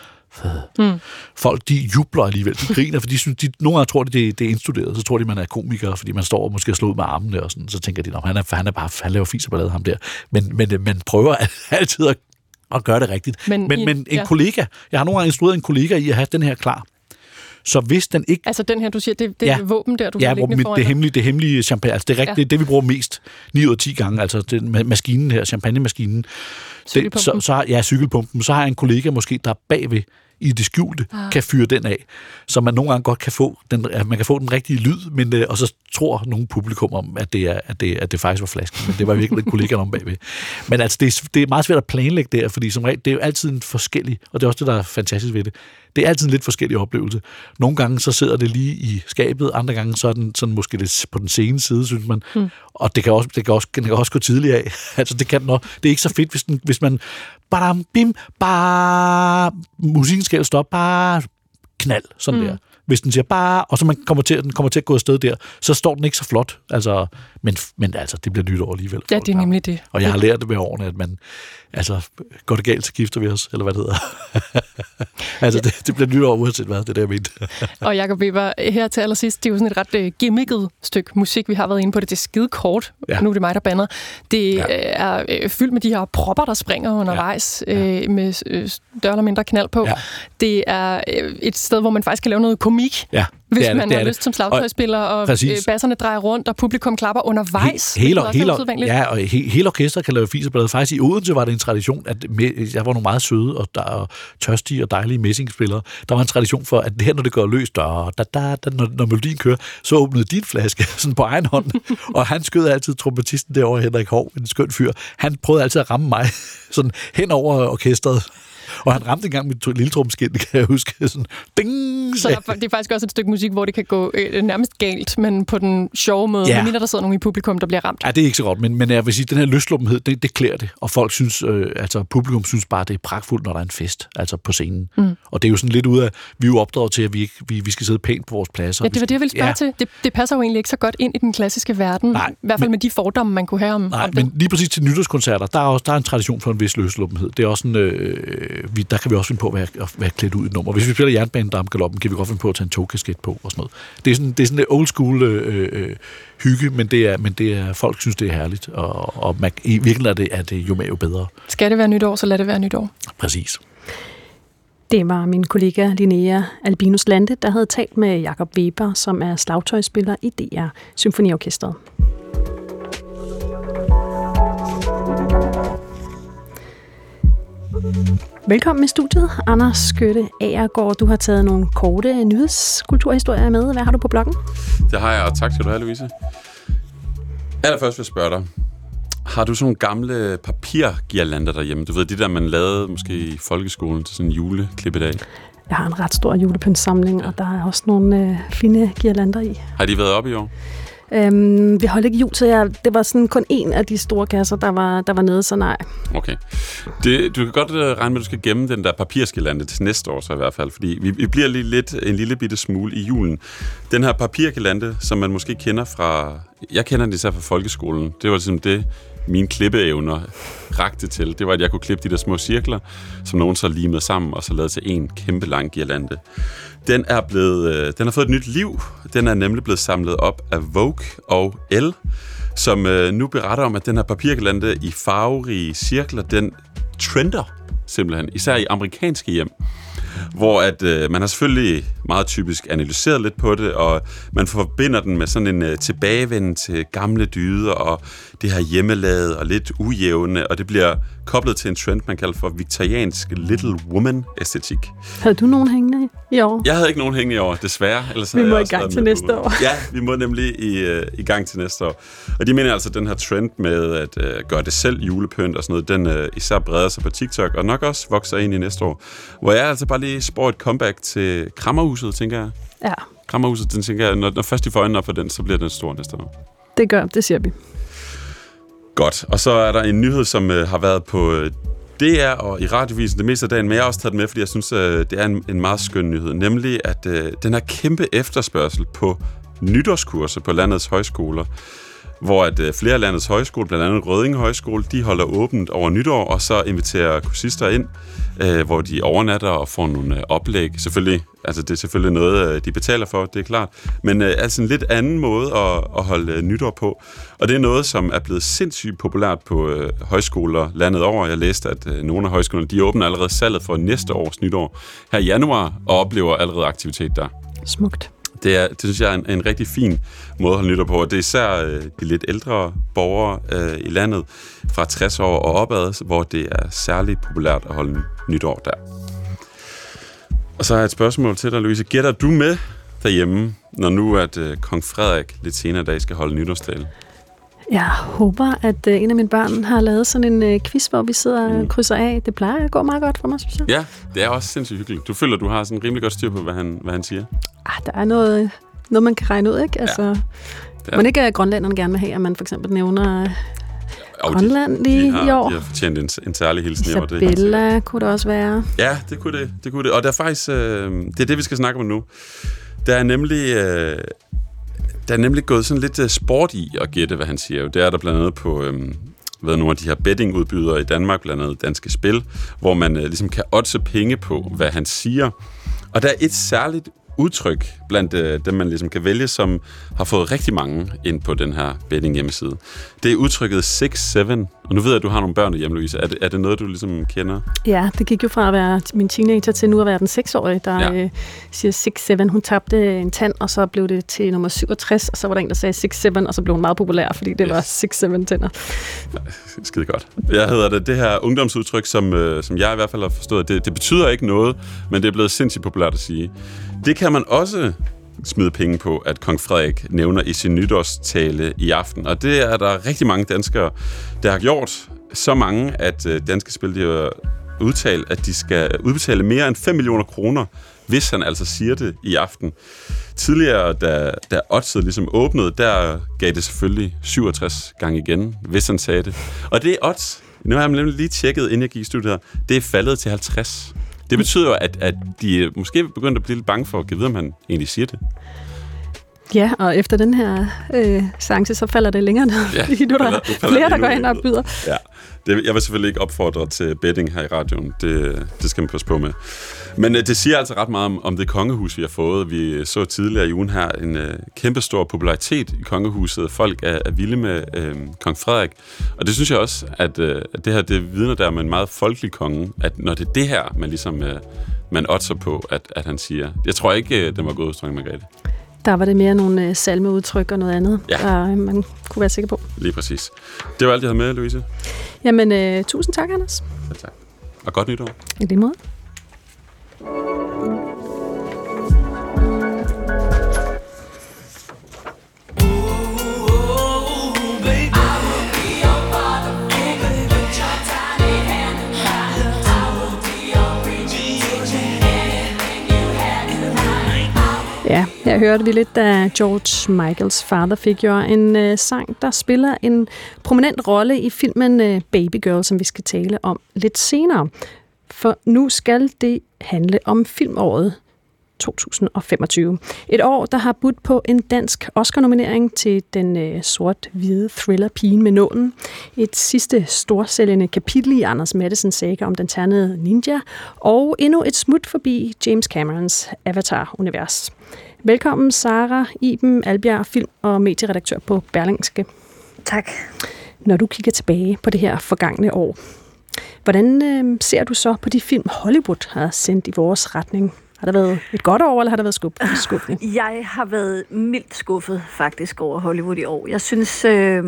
Folk, de jubler alligevel, de griner, for de synes, nogle gange tror, det er indstuderet, så tror de, man er komiker, fordi man står og måske slår ud med armene, og sådan, så tænker de, han laver fis og ballade, ham der. Men man prøver altid at gøre det rigtigt. Men en kollega, jeg har nogle gange instrueret en kollega i at have den her klar. Så hvis den ikke... Altså den her, du siger, det er våben der, du har liggende foran dig? Det hemmelige champagne, altså det er rigtigt, det vi bruger mest, 9 ud af 10 gange, altså den maskinen her, champagnemaskinen. Cykelpumpen. Cykelpumpen. Så har jeg en kollega måske, der er bagved i det skjulte, kan fyre den af, så man nogle gange godt kan få den rigtige lyd, men og så tror nogle publikum om, at det faktisk var flasken, men det var virkelig en kollega om bagved. Men altså, det er meget svært at planlægge der, fordi som regel, det er jo altid en forskellig, og det er også det, der er fantastisk ved det. Det er altid en lidt forskellig oplevelse. Nogle gange så sidder det lige i skabet, andre gange så er den sådan måske lidt på den sene side, synes man. Og det kan også gå tidligere af. Altså det kan det er ikke så fedt, hvis man badam, bim, bare musikken skal stoppe, bare knald, sådan der. Hvis den siger bare, og så den kommer til at gå afsted der, så står den ikke så flot. Altså, men altså, det bliver nytår alligevel. Ja, det er nemlig det. Og jeg har lært det med årene, at man, altså, går det galt, så gifter vi os, eller hvad det hedder. Altså, det bliver nytår uanset hvad, det der mente. Og Jacob Weber, her til allersidst, det er jo sådan et ret gimmicket stykke musik, vi har været inde på det. Det er skide kort, og nu er det mig, der bander. Det er fyldt med de her propper, der springer undervejs, med større eller mindre knald på. Det er et sted, hvor man faktisk kan lave noget komik. Hvis man har lyst som slagtøjsspiller, og basserne drejer rundt, og publikum klapper undervejs. Hele orkestret kan lave fis og ballade. Faktisk i Odense var det en tradition, at jeg var nogle meget søde og tørstige og dejlige messingspillere. Der var en tradition for, at her, når det går løs, når melodien kører, så åbnede din flaske sådan på egen hånd. Og han skød altid trompetisten derovre, Henrik Hov, en skøn fyr. Han prøvede altid at ramme mig sådan hen over orkestret. Og han ramte engang med lille trommeskind, kan jeg huske. Sådan, ding! Så det er faktisk også et stykke musik, hvor det kan gå nærmest galt, men på den sjove måde. Ja. Mindre der sidder nogen i publikum, der bliver ramt. Ja, det er ikke så godt, men jeg vil sige, den her løsluppenhed, det klæder det. Og folk synes, publikum synes bare, det er pragtfuldt, når der er en fest, altså på scenen. Og det er jo sådan lidt ud af, vi er jo opdraget til, at vi skal sidde pænt på vores pladser. Ja, det var det, jeg ville spørge til. Det passer jo egentlig ikke så godt ind i den klassiske verden. Nej, i hvert fald med de fordomme, man kunne have om men lige præcis til nytårskoncerter, der er en tradition for en vis løsluppenhed. Det er også der kan vi også finde på at være klædt ud i et nummer. Hvis vi spiller Jernbanedamgaloppen, kan vi godt finde på at tage en togkasket på og sådan noget. Det er sådan et old school hygge, men det er folk synes, det er herligt, og i virkeligheden er det jo mere jo bedre. Skal det være nytår, så lad det være nytår. Præcis. Det var min kollega Linnea Albinus Lande, der havde talt med Jakob Weber, som er slagtøjspiller i DR Symfoniorkestret. Velkommen i studiet, Anders Skytte Agergaard. Du har taget nogle korte nyhedskulturhistorier med. Hvad har du på bloggen? Det har jeg, og tak skal du have, Louise. Allerførst vil jeg spørge dig. Har du sådan nogle gamle papirgirlander derhjemme? Du ved, de der, man lavede måske i folkeskolen til sådan en juleklippedag. Jeg har en ret stor julepyntsamling, og der er også nogle fine girlander i. Har de været oppe i år? Vi holdt ikke jul, så det var sådan kun en af de store kasser, der var nede, så nej. Okay. Du kan godt regne med, at du skal gemme den der papirgirlande til næste år, så i hvert fald, fordi vi bliver lige en lille bitte smule i julen. Den her papirgirlande, som man måske kender fra... Jeg kender den især fra folkeskolen. Det var ligesom det, mine klippeevner rakte til. Det var, at jeg kunne klippe de der små cirkler, som nogen så limede sammen, og så lavede til en kæmpe lang girlande. Den har fået et nyt liv. Den er nemlig blevet samlet op af Vogue og Elle, som nu beretter om, at den her papirgirlande i farverige cirkler, den trender simpelthen, især i amerikanske hjem. Hvor at man har selvfølgelig meget typisk analyseret lidt på det, og man forbinder den med sådan en tilbagevenden til gamle dyder, og det her hjemmelavede og lidt ujævne, og det bliver koblet til en trend, man kalder for victoriansk little woman-æstetik. Havde du nogen hængende i år? Jeg havde ikke nogen hængende i år, desværre. Vi må i gang til næste år. Ja, vi må nemlig i gang til næste år. Og de mener altså, at den her trend med at gøre det selv julepynt og sådan noget, den især breder sig på TikTok, og nok også vokser ind i næste år. Hvor jeg altså bare lige spår et comeback til Krammerhuset, tænker jeg. Ja. Krammerhuset, den tænker jeg, når først de får øjnene op for den, så bliver den stor næste år. Det siger vi. Godt. Og så er der en nyhed, som har været på DR og i radiovisen det meste af dagen, men jeg har også taget den med, fordi jeg synes, det er en meget skøn nyhed. Nemlig, at den her kæmpe efterspørgsel på nytårskurser på landets højskoler, hvor at flere af landets højskoler, blandt andet Rødding Højskole, de holder åbent over nytår, og så inviterer kursister ind, hvor de overnatter og får nogle oplæg. Selvfølgelig, altså det er selvfølgelig noget, de betaler for, det er klart, men altså en lidt anden måde at holde nytår på. Og det er noget, som er blevet sindssygt populært på højskoler landet over. Jeg læste, at nogle af højskolerne, de åbner allerede salget for næste års nytår her i januar, og oplever allerede aktivitet der. Smukt. Det synes jeg er en rigtig fin måde at holde nytår på, og det er især de lidt ældre borgere i landet fra 60 år og opad, hvor det er særligt populært at holde nytår der. Og så har jeg et spørgsmål til dig, Louise. Gætter du med derhjemme, når nu at kong Frederik lidt senere i dag skal holde nytårstale? Jeg håber, at en af mine børn har lavet sådan en quiz, hvor vi sidder og krydser af. Det plejer at gå meget godt for mig, synes jeg. Ja, det er også sindssygt hyggeligt. Du føler, du har sådan rimelig godt styr på, hvad han siger? Der er noget man kan regne ud, ikke? Altså, ja. Man ikke er grønlænderne gerne vil have, at man for eksempel nævner Grønland lige i år. De har fortjent en særlig hilsen i år. Isabella kunne det også være. Ja, det kunne det. Og der er faktisk, det er det, vi skal snakke om nu. Der er nemlig gået sådan lidt sport i at gætte, hvad han siger. Det er der blandt andet på nogle af de her bettingudbydere i Danmark, blandt andet Danske Spil, hvor man ligesom kan oddse penge på, hvad han siger. Og der er et særligt udtryk blandt dem, man ligesom kan vælge, som har fået rigtig mange ind på den her betting hjemmeside. Det er udtrykket 6-7. Og nu ved jeg, at du har nogle børn hjemme, Louise. Er det noget, du ligesom kender? Ja, det gik jo fra at være min teenager til nu at være den 6-årige, der siger 6-7. Hun tabte en tand, og så blev det til nummer 67, og så var der en, der sagde 6-7, og så blev hun meget populær, fordi det var 6-7 tænder. Skide godt. Jeg hedder det her ungdomsudtryk, som jeg i hvert fald har forstået. Det betyder ikke noget, men det er blevet sindssygt populært at sige. Det kan man også smide penge på, at kong Frederik nævner i sin nytårstale i aften. Og det er der rigtig mange danskere, der har gjort. Så mange, at Danske Spil har udtalt, at de skal udbetale mere end 5 millioner kroner, hvis han altså siger det i aften. Tidligere, da oddset ligesom åbnede, der gav det selvfølgelig 67 gange igen, hvis han sagde det. Og det er odds. Nu har jeg nemlig lige tjekket, inden jeg gik i studiet her. Det er faldet til 50. Det betyder jo, at de måske begyndt at blive lidt bange for at give videre, om han egentlig siger det. Ja, og efter den her seance, så falder det længere ned. Ja, Fordi nu er der flere, der går ind og byder. Ja, jeg vil selvfølgelig ikke opfordre til betting her i radioen. Det skal man passe på med. Men det siger altså ret meget om det kongehus, vi har fået. Vi så tidligere i ugen her en kæmpestor popularitet i kongehuset. Folk er vilde med kong Frederik. Og det synes jeg også, at det her det vidner der om en meget folkelig konge. At når det er det her, man ligesom man oddser på, at han siger. Jeg tror ikke, den var gået hos dronning Margrethe. Der var det mere nogle salmeudtryk og noget andet, der man kunne være sikker på. Lige præcis. Det var alt, jeg havde med, Louise. Jamen, tusind tak, Anders. Ja, tak. Og godt nytår. I lige måde. Ja, jeg hørte vi lidt, da George Michaels Father Figure, en sang, der spiller en prominent rolle i filmen Baby Girl, som vi skal tale om lidt senere. For nu skal det handle om filmåret 2025. Et år, der har budt på en dansk Oscar-nominering til den sort-hvide thriller Pigen med nålen. Et sidste storsælgende kapitel i Anders Mattesens saga om den ternede ninja, og endnu et smut forbi James Camerons Avatar-univers. Velkommen, Sara Iben Albjerg, film- og medieredaktør på Berlingske. Tak. Når du kigger tilbage på det her forgangne år, hvordan ser du så på de film, Hollywood har sendt i vores retning? Har der været et godt år, eller har der været skuffende? Jeg har været mildt skuffet faktisk over Hollywood i år. Jeg synes,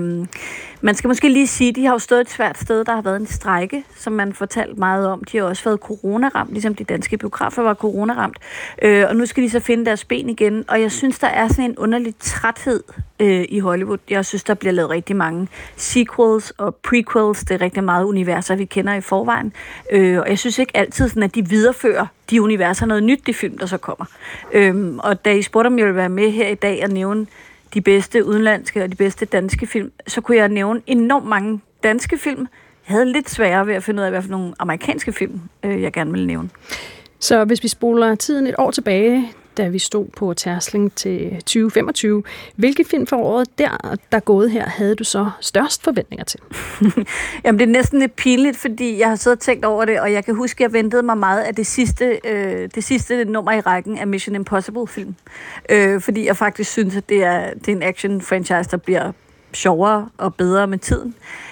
man skal måske lige sige, de har jo stået et svært sted. Der har været en strejke, som man fortalt meget om. De har også været coronaramt, ligesom de danske biografer var coronaramt. Og nu skal de så finde deres ben igen. Og jeg synes, der er sådan en underlig træthed i Hollywood. Jeg synes, der bliver lavet rigtig mange sequels og prequels. Det er rigtig meget universer, vi kender i forvejen. Og jeg synes ikke altid, sådan, at de viderefører de universer noget nyt, de film, der så kommer. Og da I spurgte, om jeg ville være med her i dag og nævne de bedste udenlandske og de bedste danske film, så kunne jeg nævne enormt mange danske film. Jeg havde lidt sværere ved at finde ud af, hvad for nogle amerikanske film, jeg gerne ville nævne. Så hvis vi spoler tiden et år tilbage, da vi stod på tærsling til 2025, hvilke film for året der er gået her, havde du så størst forventninger til? Jamen, det er næsten lidt pinligt, fordi jeg har siddet og tænkt over det, og jeg kan huske, at jeg ventede mig meget af det sidste nummer i rækken af Mission Impossible-film. Fordi jeg faktisk synes, at det er en action-franchise, der bliver sjovere og bedre med tiden.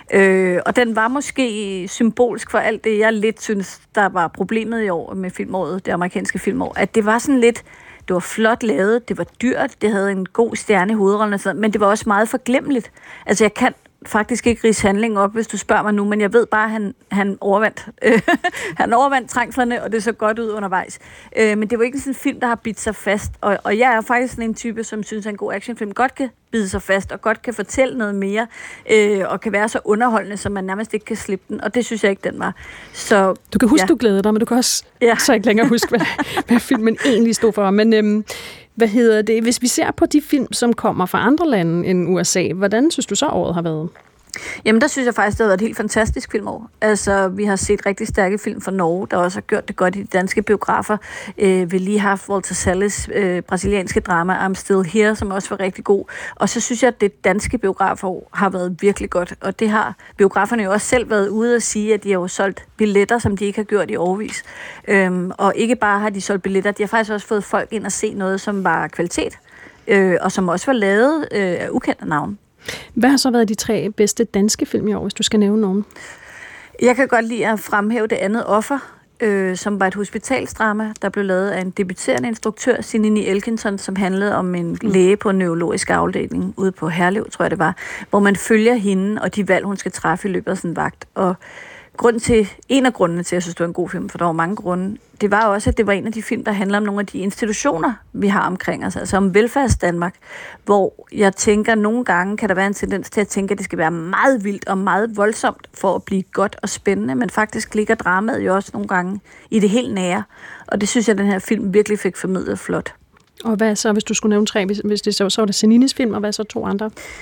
Og den var måske symbolsk for alt det, jeg lidt synes, der var problemet i år med filmåret, det amerikanske filmår. At det var sådan lidt, det var flot lavet, det var dyrt, det havde en god stjerne i hovedrollen, men det var også meget forglemmeligt. Altså, jeg kan faktisk ikke ridse handlingen op, hvis du spørger mig nu, men jeg ved bare, at han overvandt. Han overvandt trængslerne, og det så godt ud undervejs. Men det var ikke sådan en film, der har bidt sig fast. Og jeg er faktisk sådan en type, som synes, at en god actionfilm godt kan bide sig fast, og godt kan fortælle noget mere, og kan være så underholdende, som man nærmest ikke kan slippe den. Og det synes jeg ikke, den var. Så, du kan huske, du glæder dig, men du kan også så ikke længere huske, hvad filmen egentlig stod for. Men hvad hedder det? Hvis vi ser på de film, som kommer fra andre lande end USA, hvordan synes du så året har været? Jamen, der synes jeg faktisk, det har været et helt fantastisk filmår. Altså, vi har set rigtig stærke film fra Norge, der også har gjort det godt i de danske biografer. Vi lige har haft Walter Salles brasilianske drama I'm Still Here, som også var rigtig god. Og så synes jeg, at det danske biografer har været virkelig godt. Og det har biograferne jo også selv været ude at sige, at de har jo solgt billetter, som de ikke har gjort i årevis. Og ikke bare har de solgt billetter, de har faktisk også fået folk ind og se noget, som var kvalitet, og som også var lavet af ukendte navne. Hvad har så været de 3 bedste danske film i år, hvis du skal nævne nogen? Jeg kan godt lide at fremhæve Det andet offer, som var et hospitalsdrama, der blev lavet af en debuterende instruktør, Sinini Elkinson, som handlede om en læge på en neurologisk afdeling ude på Herlev, tror jeg det var, hvor man følger hende og de valg, hun skal træffe i løbet af sådan en vagt. Og en af grundene til, at jeg synes, det var en god film, for der var mange grunde, det var også, at det var en af de film, der handler om nogle af de institutioner, vi har omkring os, altså om velfærdsdanmark, hvor jeg tænker, nogle gange kan der være en tendens til at tænke, at det skal være meget vildt og meget voldsomt for at blive godt og spændende, men faktisk ligger dramaet jo også nogle gange i det helt nære, og det synes jeg, at den her film virkelig fik formidlet flot. Og hvad så, hvis du skulle nævne 3, hvis det så var det Seninis film, og hvad så 2 andre?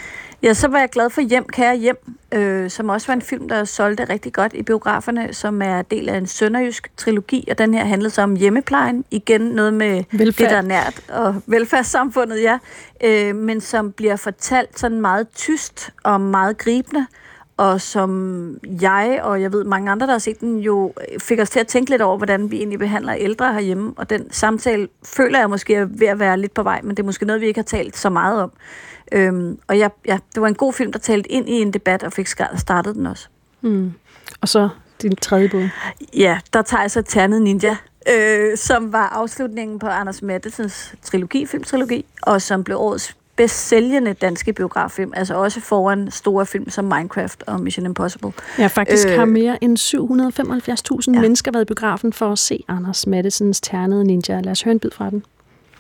Ja, så var jeg glad for Hjem, kære hjem, som også var en film, der solgte rigtig godt i biograferne, som er del af en sønderjysk trilogi, og den her handlede så om hjemmeplejen. Igen noget med velfærd. Det, der er nært, og velfærdssamfundet, ja. Men som bliver fortalt sådan meget tyst og meget gribende, og som jeg ved mange andre, der har set den, jo fik os til at tænke lidt over, hvordan vi egentlig behandler ældre herhjemme, og den samtale føler jeg måske er ved at være lidt på vej, men det er måske noget, vi ikke har talt så meget om. Og ja, det var en god film, der talte ind i en debat, og fik startet den også. Og så din tredje bud. Ja, der tager jeg så Ternet Ninja, som var afslutningen på Anders Mattelsens filmtrilogi, og som blev årets bedst sælgende danske biograffilm, altså også foran store film som Minecraft og Mission Impossible. Ja, faktisk har mere end 775.000 mennesker været i biografen for at se Anders Mattelsens Ternet Ninja. Lad os høre en bid fra den.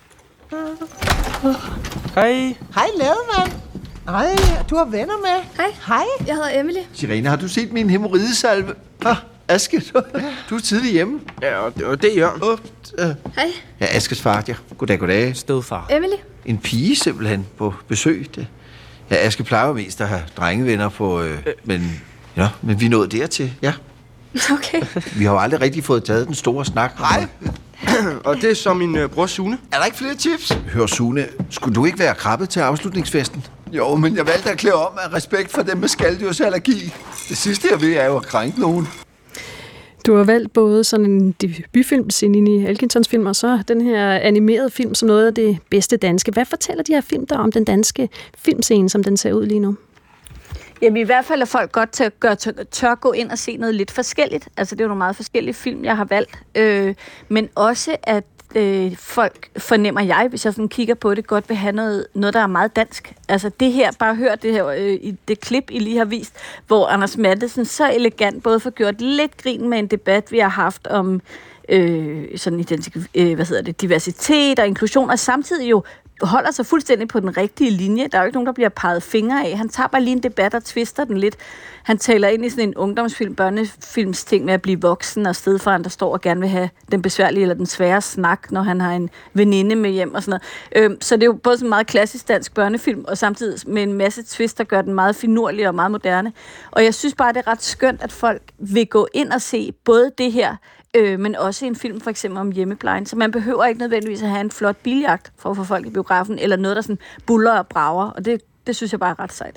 Hej. Hej, Lademand. Hej, du har venner med. Hej, jeg hedder Emily. Sirene, har du set min hæmoridesalve? Aske, du er tidlig hjemme. Ja, og det er Jørgen. Hej. Ja, Askes far, ja. Goddag. Stedfar. Emily. En pige simpelthen på besøg. Ja, Aske plejer jo mest at have drengevenner på... Men vi nåede dertil, ja. Okay. Vi har jo aldrig rigtig fået taget den store snak. Hej. Og det er så min bror Sune. Er der ikke flere tips? Hør, Sune, skulle du ikke være krabbet til afslutningsfesten? Jo, men jeg valgte at klæde om af respekt for dem med skaldyrsallergi. Det sidste, jeg ved, er jo at krænke nogen. Du har valgt både sådan en debutfilm, Nini Elkintons film, og så den her animerede film som noget af det bedste danske. Hvad fortæller de her film der om den danske filmscene, som den ser ud lige nu? Jamen i hvert fald er folk godt til at tør gå ind og se noget lidt forskelligt. Altså det er jo nogle meget forskellige film, jeg har valgt. Men også at folk, fornemmer jeg, hvis jeg sådan kigger på det, godt vil have noget, der er meget dansk. Altså det her, bare hør det her i det klip, I lige har vist, hvor Anders Mattelsen så elegant både får gjort lidt grin med en debat, vi har haft om sådan diversitet og inklusion, og samtidig jo holder sig fuldstændig på den rigtige linje. Der er jo ikke nogen, der bliver peget fingre af. Han tager bare lige en debat og twister den lidt. Han taler ind i sådan en ungdomsfilm, børnefilms ting med at blive voksen, og stedfaren, der står og gerne vil have den besværlige eller den svære snak, når han har en veninde med hjem og sådan noget. Så det er jo både sådan en meget klassisk dansk børnefilm, og samtidig med en masse twist, der gør den meget finurlig og meget moderne. Og jeg synes bare, det er ret skønt, at folk vil gå ind og se både det her, men også en film for eksempel om hjemmeplejen. Så man behøver ikke nødvendigvis at have en flot biljagt for at få folk i biografen, eller noget, der sådan buller og brager, og det synes jeg bare er ret sejt.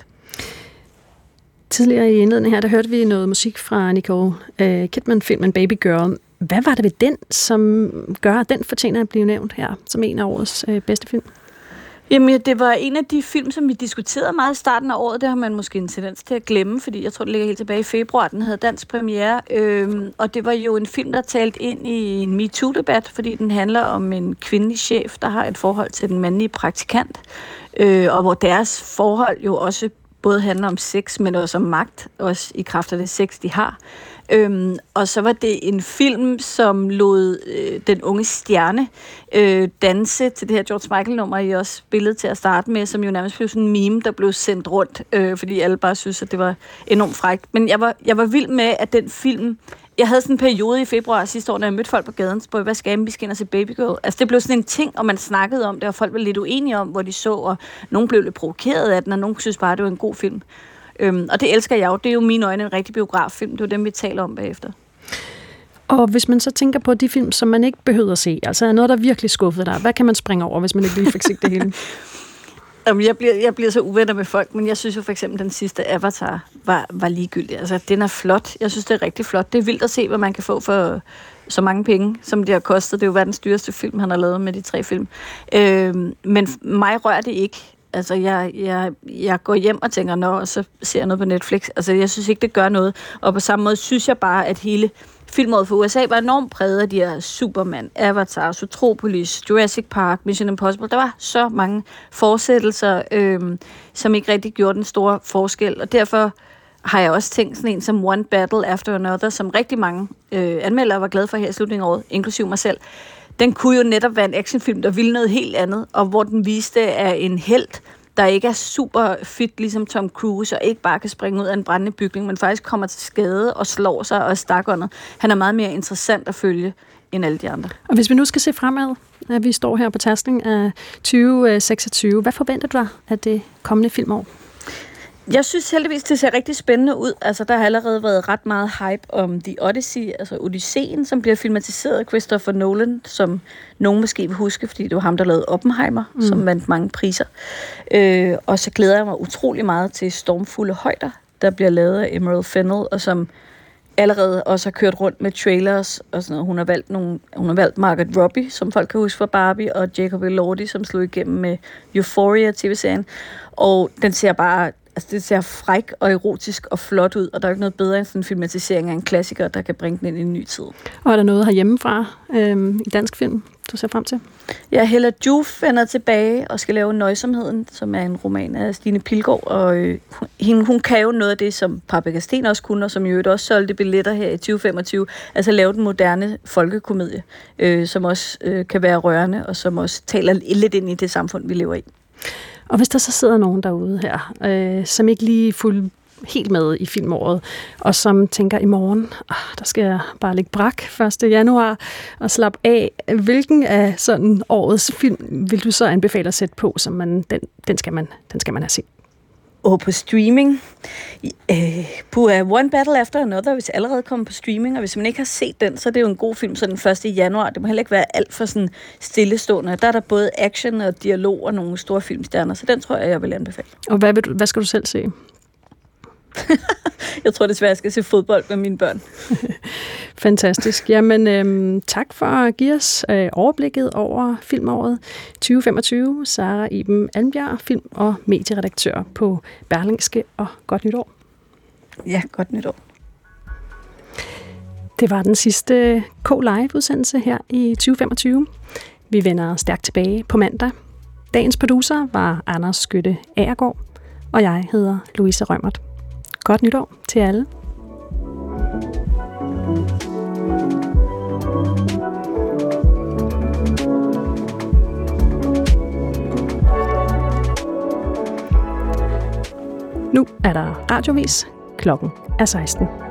Tidligere i indledningen her, der hørte vi noget musik fra Nicole Kidman-filmen Baby Girl. Hvad var det ved den, som gør, at den fortjener at blive nævnt her, som en af årets bedste film? Jamen, det var en af de film, som vi diskuterede meget i starten af året. Det har man måske en tendens til at glemme, fordi jeg tror, det ligger helt tilbage i februar. Den havde dansk premiere, og det var jo en film, der talte ind i en MeToo-debat, fordi den handler om en kvindelig chef, der har et forhold til den mandlige praktikant, og hvor deres forhold jo også både handler om sex, men også om magt, også i kraft af det sex, de har. Og så var det en film, som lod den unge stjerne danse til det her George Michael-nummer, I også spillede til at starte med, som jo nærmest blev sådan en meme, der blev sendt rundt, fordi alle bare synes, at det var enormt frækt. Men jeg var vild med, at den film... Jeg havde sådan en periode i februar sidste år, når jeg mødte folk på gaden, så hvad skal vi skal ind og se Baby Girl? Altså det blev sådan en ting, og man snakkede om det, og folk var lidt uenige om, hvor de så, og nogen blev lidt provokeret af den, og nogen synes bare, at det var en god film. Og det elsker jeg jo. Det er jo mine øjne en rigtig biograffilm. Det er jo dem, vi taler om bagefter. Og hvis man så tænker på de film, som man ikke behøver at se, altså er noget, der virkelig skuffede dig, hvad kan man springe over, hvis man ikke lige fik set det hele? Jeg bliver så uvenner med folk, men jeg synes jo for eksempel, den sidste Avatar var ligegyldig. Altså, den er flot. Jeg synes, det er rigtig flot. Det er vildt at se, hvad man kan få for så mange penge, som det har kostet. Det er jo verdens dyreste film, han har lavet med de 3 film. Men mig rører det ikke. Altså, jeg går hjem og tænker, og så ser jeg noget på Netflix. Altså, jeg synes ikke, det gør noget. Og på samme måde synes jeg bare, at hele filmåret for USA var enormt præget af de her Superman, Avatar, Zootropolis, Jurassic Park, Mission Impossible. Der var så mange fortsættelser, som ikke rigtig gjorde den store forskel. Og derfor har jeg også tænkt sådan en som One Battle After Another, som rigtig mange anmeldere var glade for her i slutningen af året, inklusive mig selv. Den kunne jo netop være en actionfilm, der ville noget helt andet, og hvor den viste af en helt, der ikke er super fit, ligesom Tom Cruise, og ikke bare kan springe ud af en brændende bygning, men faktisk kommer til skade og slår sig og er stakåndet. Han er meget mere interessant at følge end alle de andre. Og hvis vi nu skal se fremad, at vi står her på tastning af 2026, hvad forventer du dig af det kommende filmår? Jeg synes heldigvis, det ser rigtig spændende ud. Altså, der har allerede været ret meget hype om The Odyssey, altså Odysseen, som bliver filmatiseret af Christopher Nolan, som nogen måske vil huske, fordi det var ham, der lavede Oppenheimer, som vandt mange priser. Og så glæder jeg mig utrolig meget til Stormfulde Højder, der bliver lavet af Emerald Fennell, og som allerede også har kørt rundt med trailers og sådan noget. Hun har valgt Margot Robbie, som folk kan huske fra Barbie, og Jacob Elordi, som slog igennem med Euphoria TV-serien. Og den ser bare, altså det ser fræk og erotisk og flot ud, og der er ikke noget bedre end sådan en filmatisering af en klassiker, der kan bringe den ind i en ny tid. Og er der noget herhjemmefra i dansk film, du ser frem til? Ja, Hella Joof vender tilbage og skal lave Nøjsomheden, som er en roman af Stine Pilgaard, og hun kan jo noget af det, som Paprika Steen også kunne, og som jo også solgte billetter her i 2025, altså lave den moderne folkekomedie, som også kan være rørende, og som også taler lidt ind i det samfund, vi lever i. Og hvis der så sidder nogen derude her, som ikke lige fuldt helt med i filmåret, og som tænker i morgen, der skal jeg bare ligge brak 1. januar og slappe af. Hvilken af sådan årets film vil du så anbefale at sætte på, som den skal man have set? Og på streaming. One Battle After Another, hvis allerede kommer på streaming, og hvis man ikke har set den, så er det jo en god film, så den 1. januar. Det må heller ikke være alt for sådan stillestående. Der er der både action og dialog og nogle store filmstjerner, så den tror jeg vil anbefale. Og hvad skal du selv se? Jeg tror desværre, jeg skal se fodbold med mine børn. Fantastisk. Jamen, tak for at give os overblikket over filmåret 2025. Sara Iben Almbjerg, film- og medieredaktør på Berlingske, og godt nytår. Ja, godt nytår. Det var den sidste K-Live-udsendelse her i 2025. Vi vender stærkt tilbage på mandag. Dagens producer var Anders Skytte Agergaard, og jeg hedder Louise Rømert. Godt nytår til alle. Nu er der radiovis. Klokken er 16.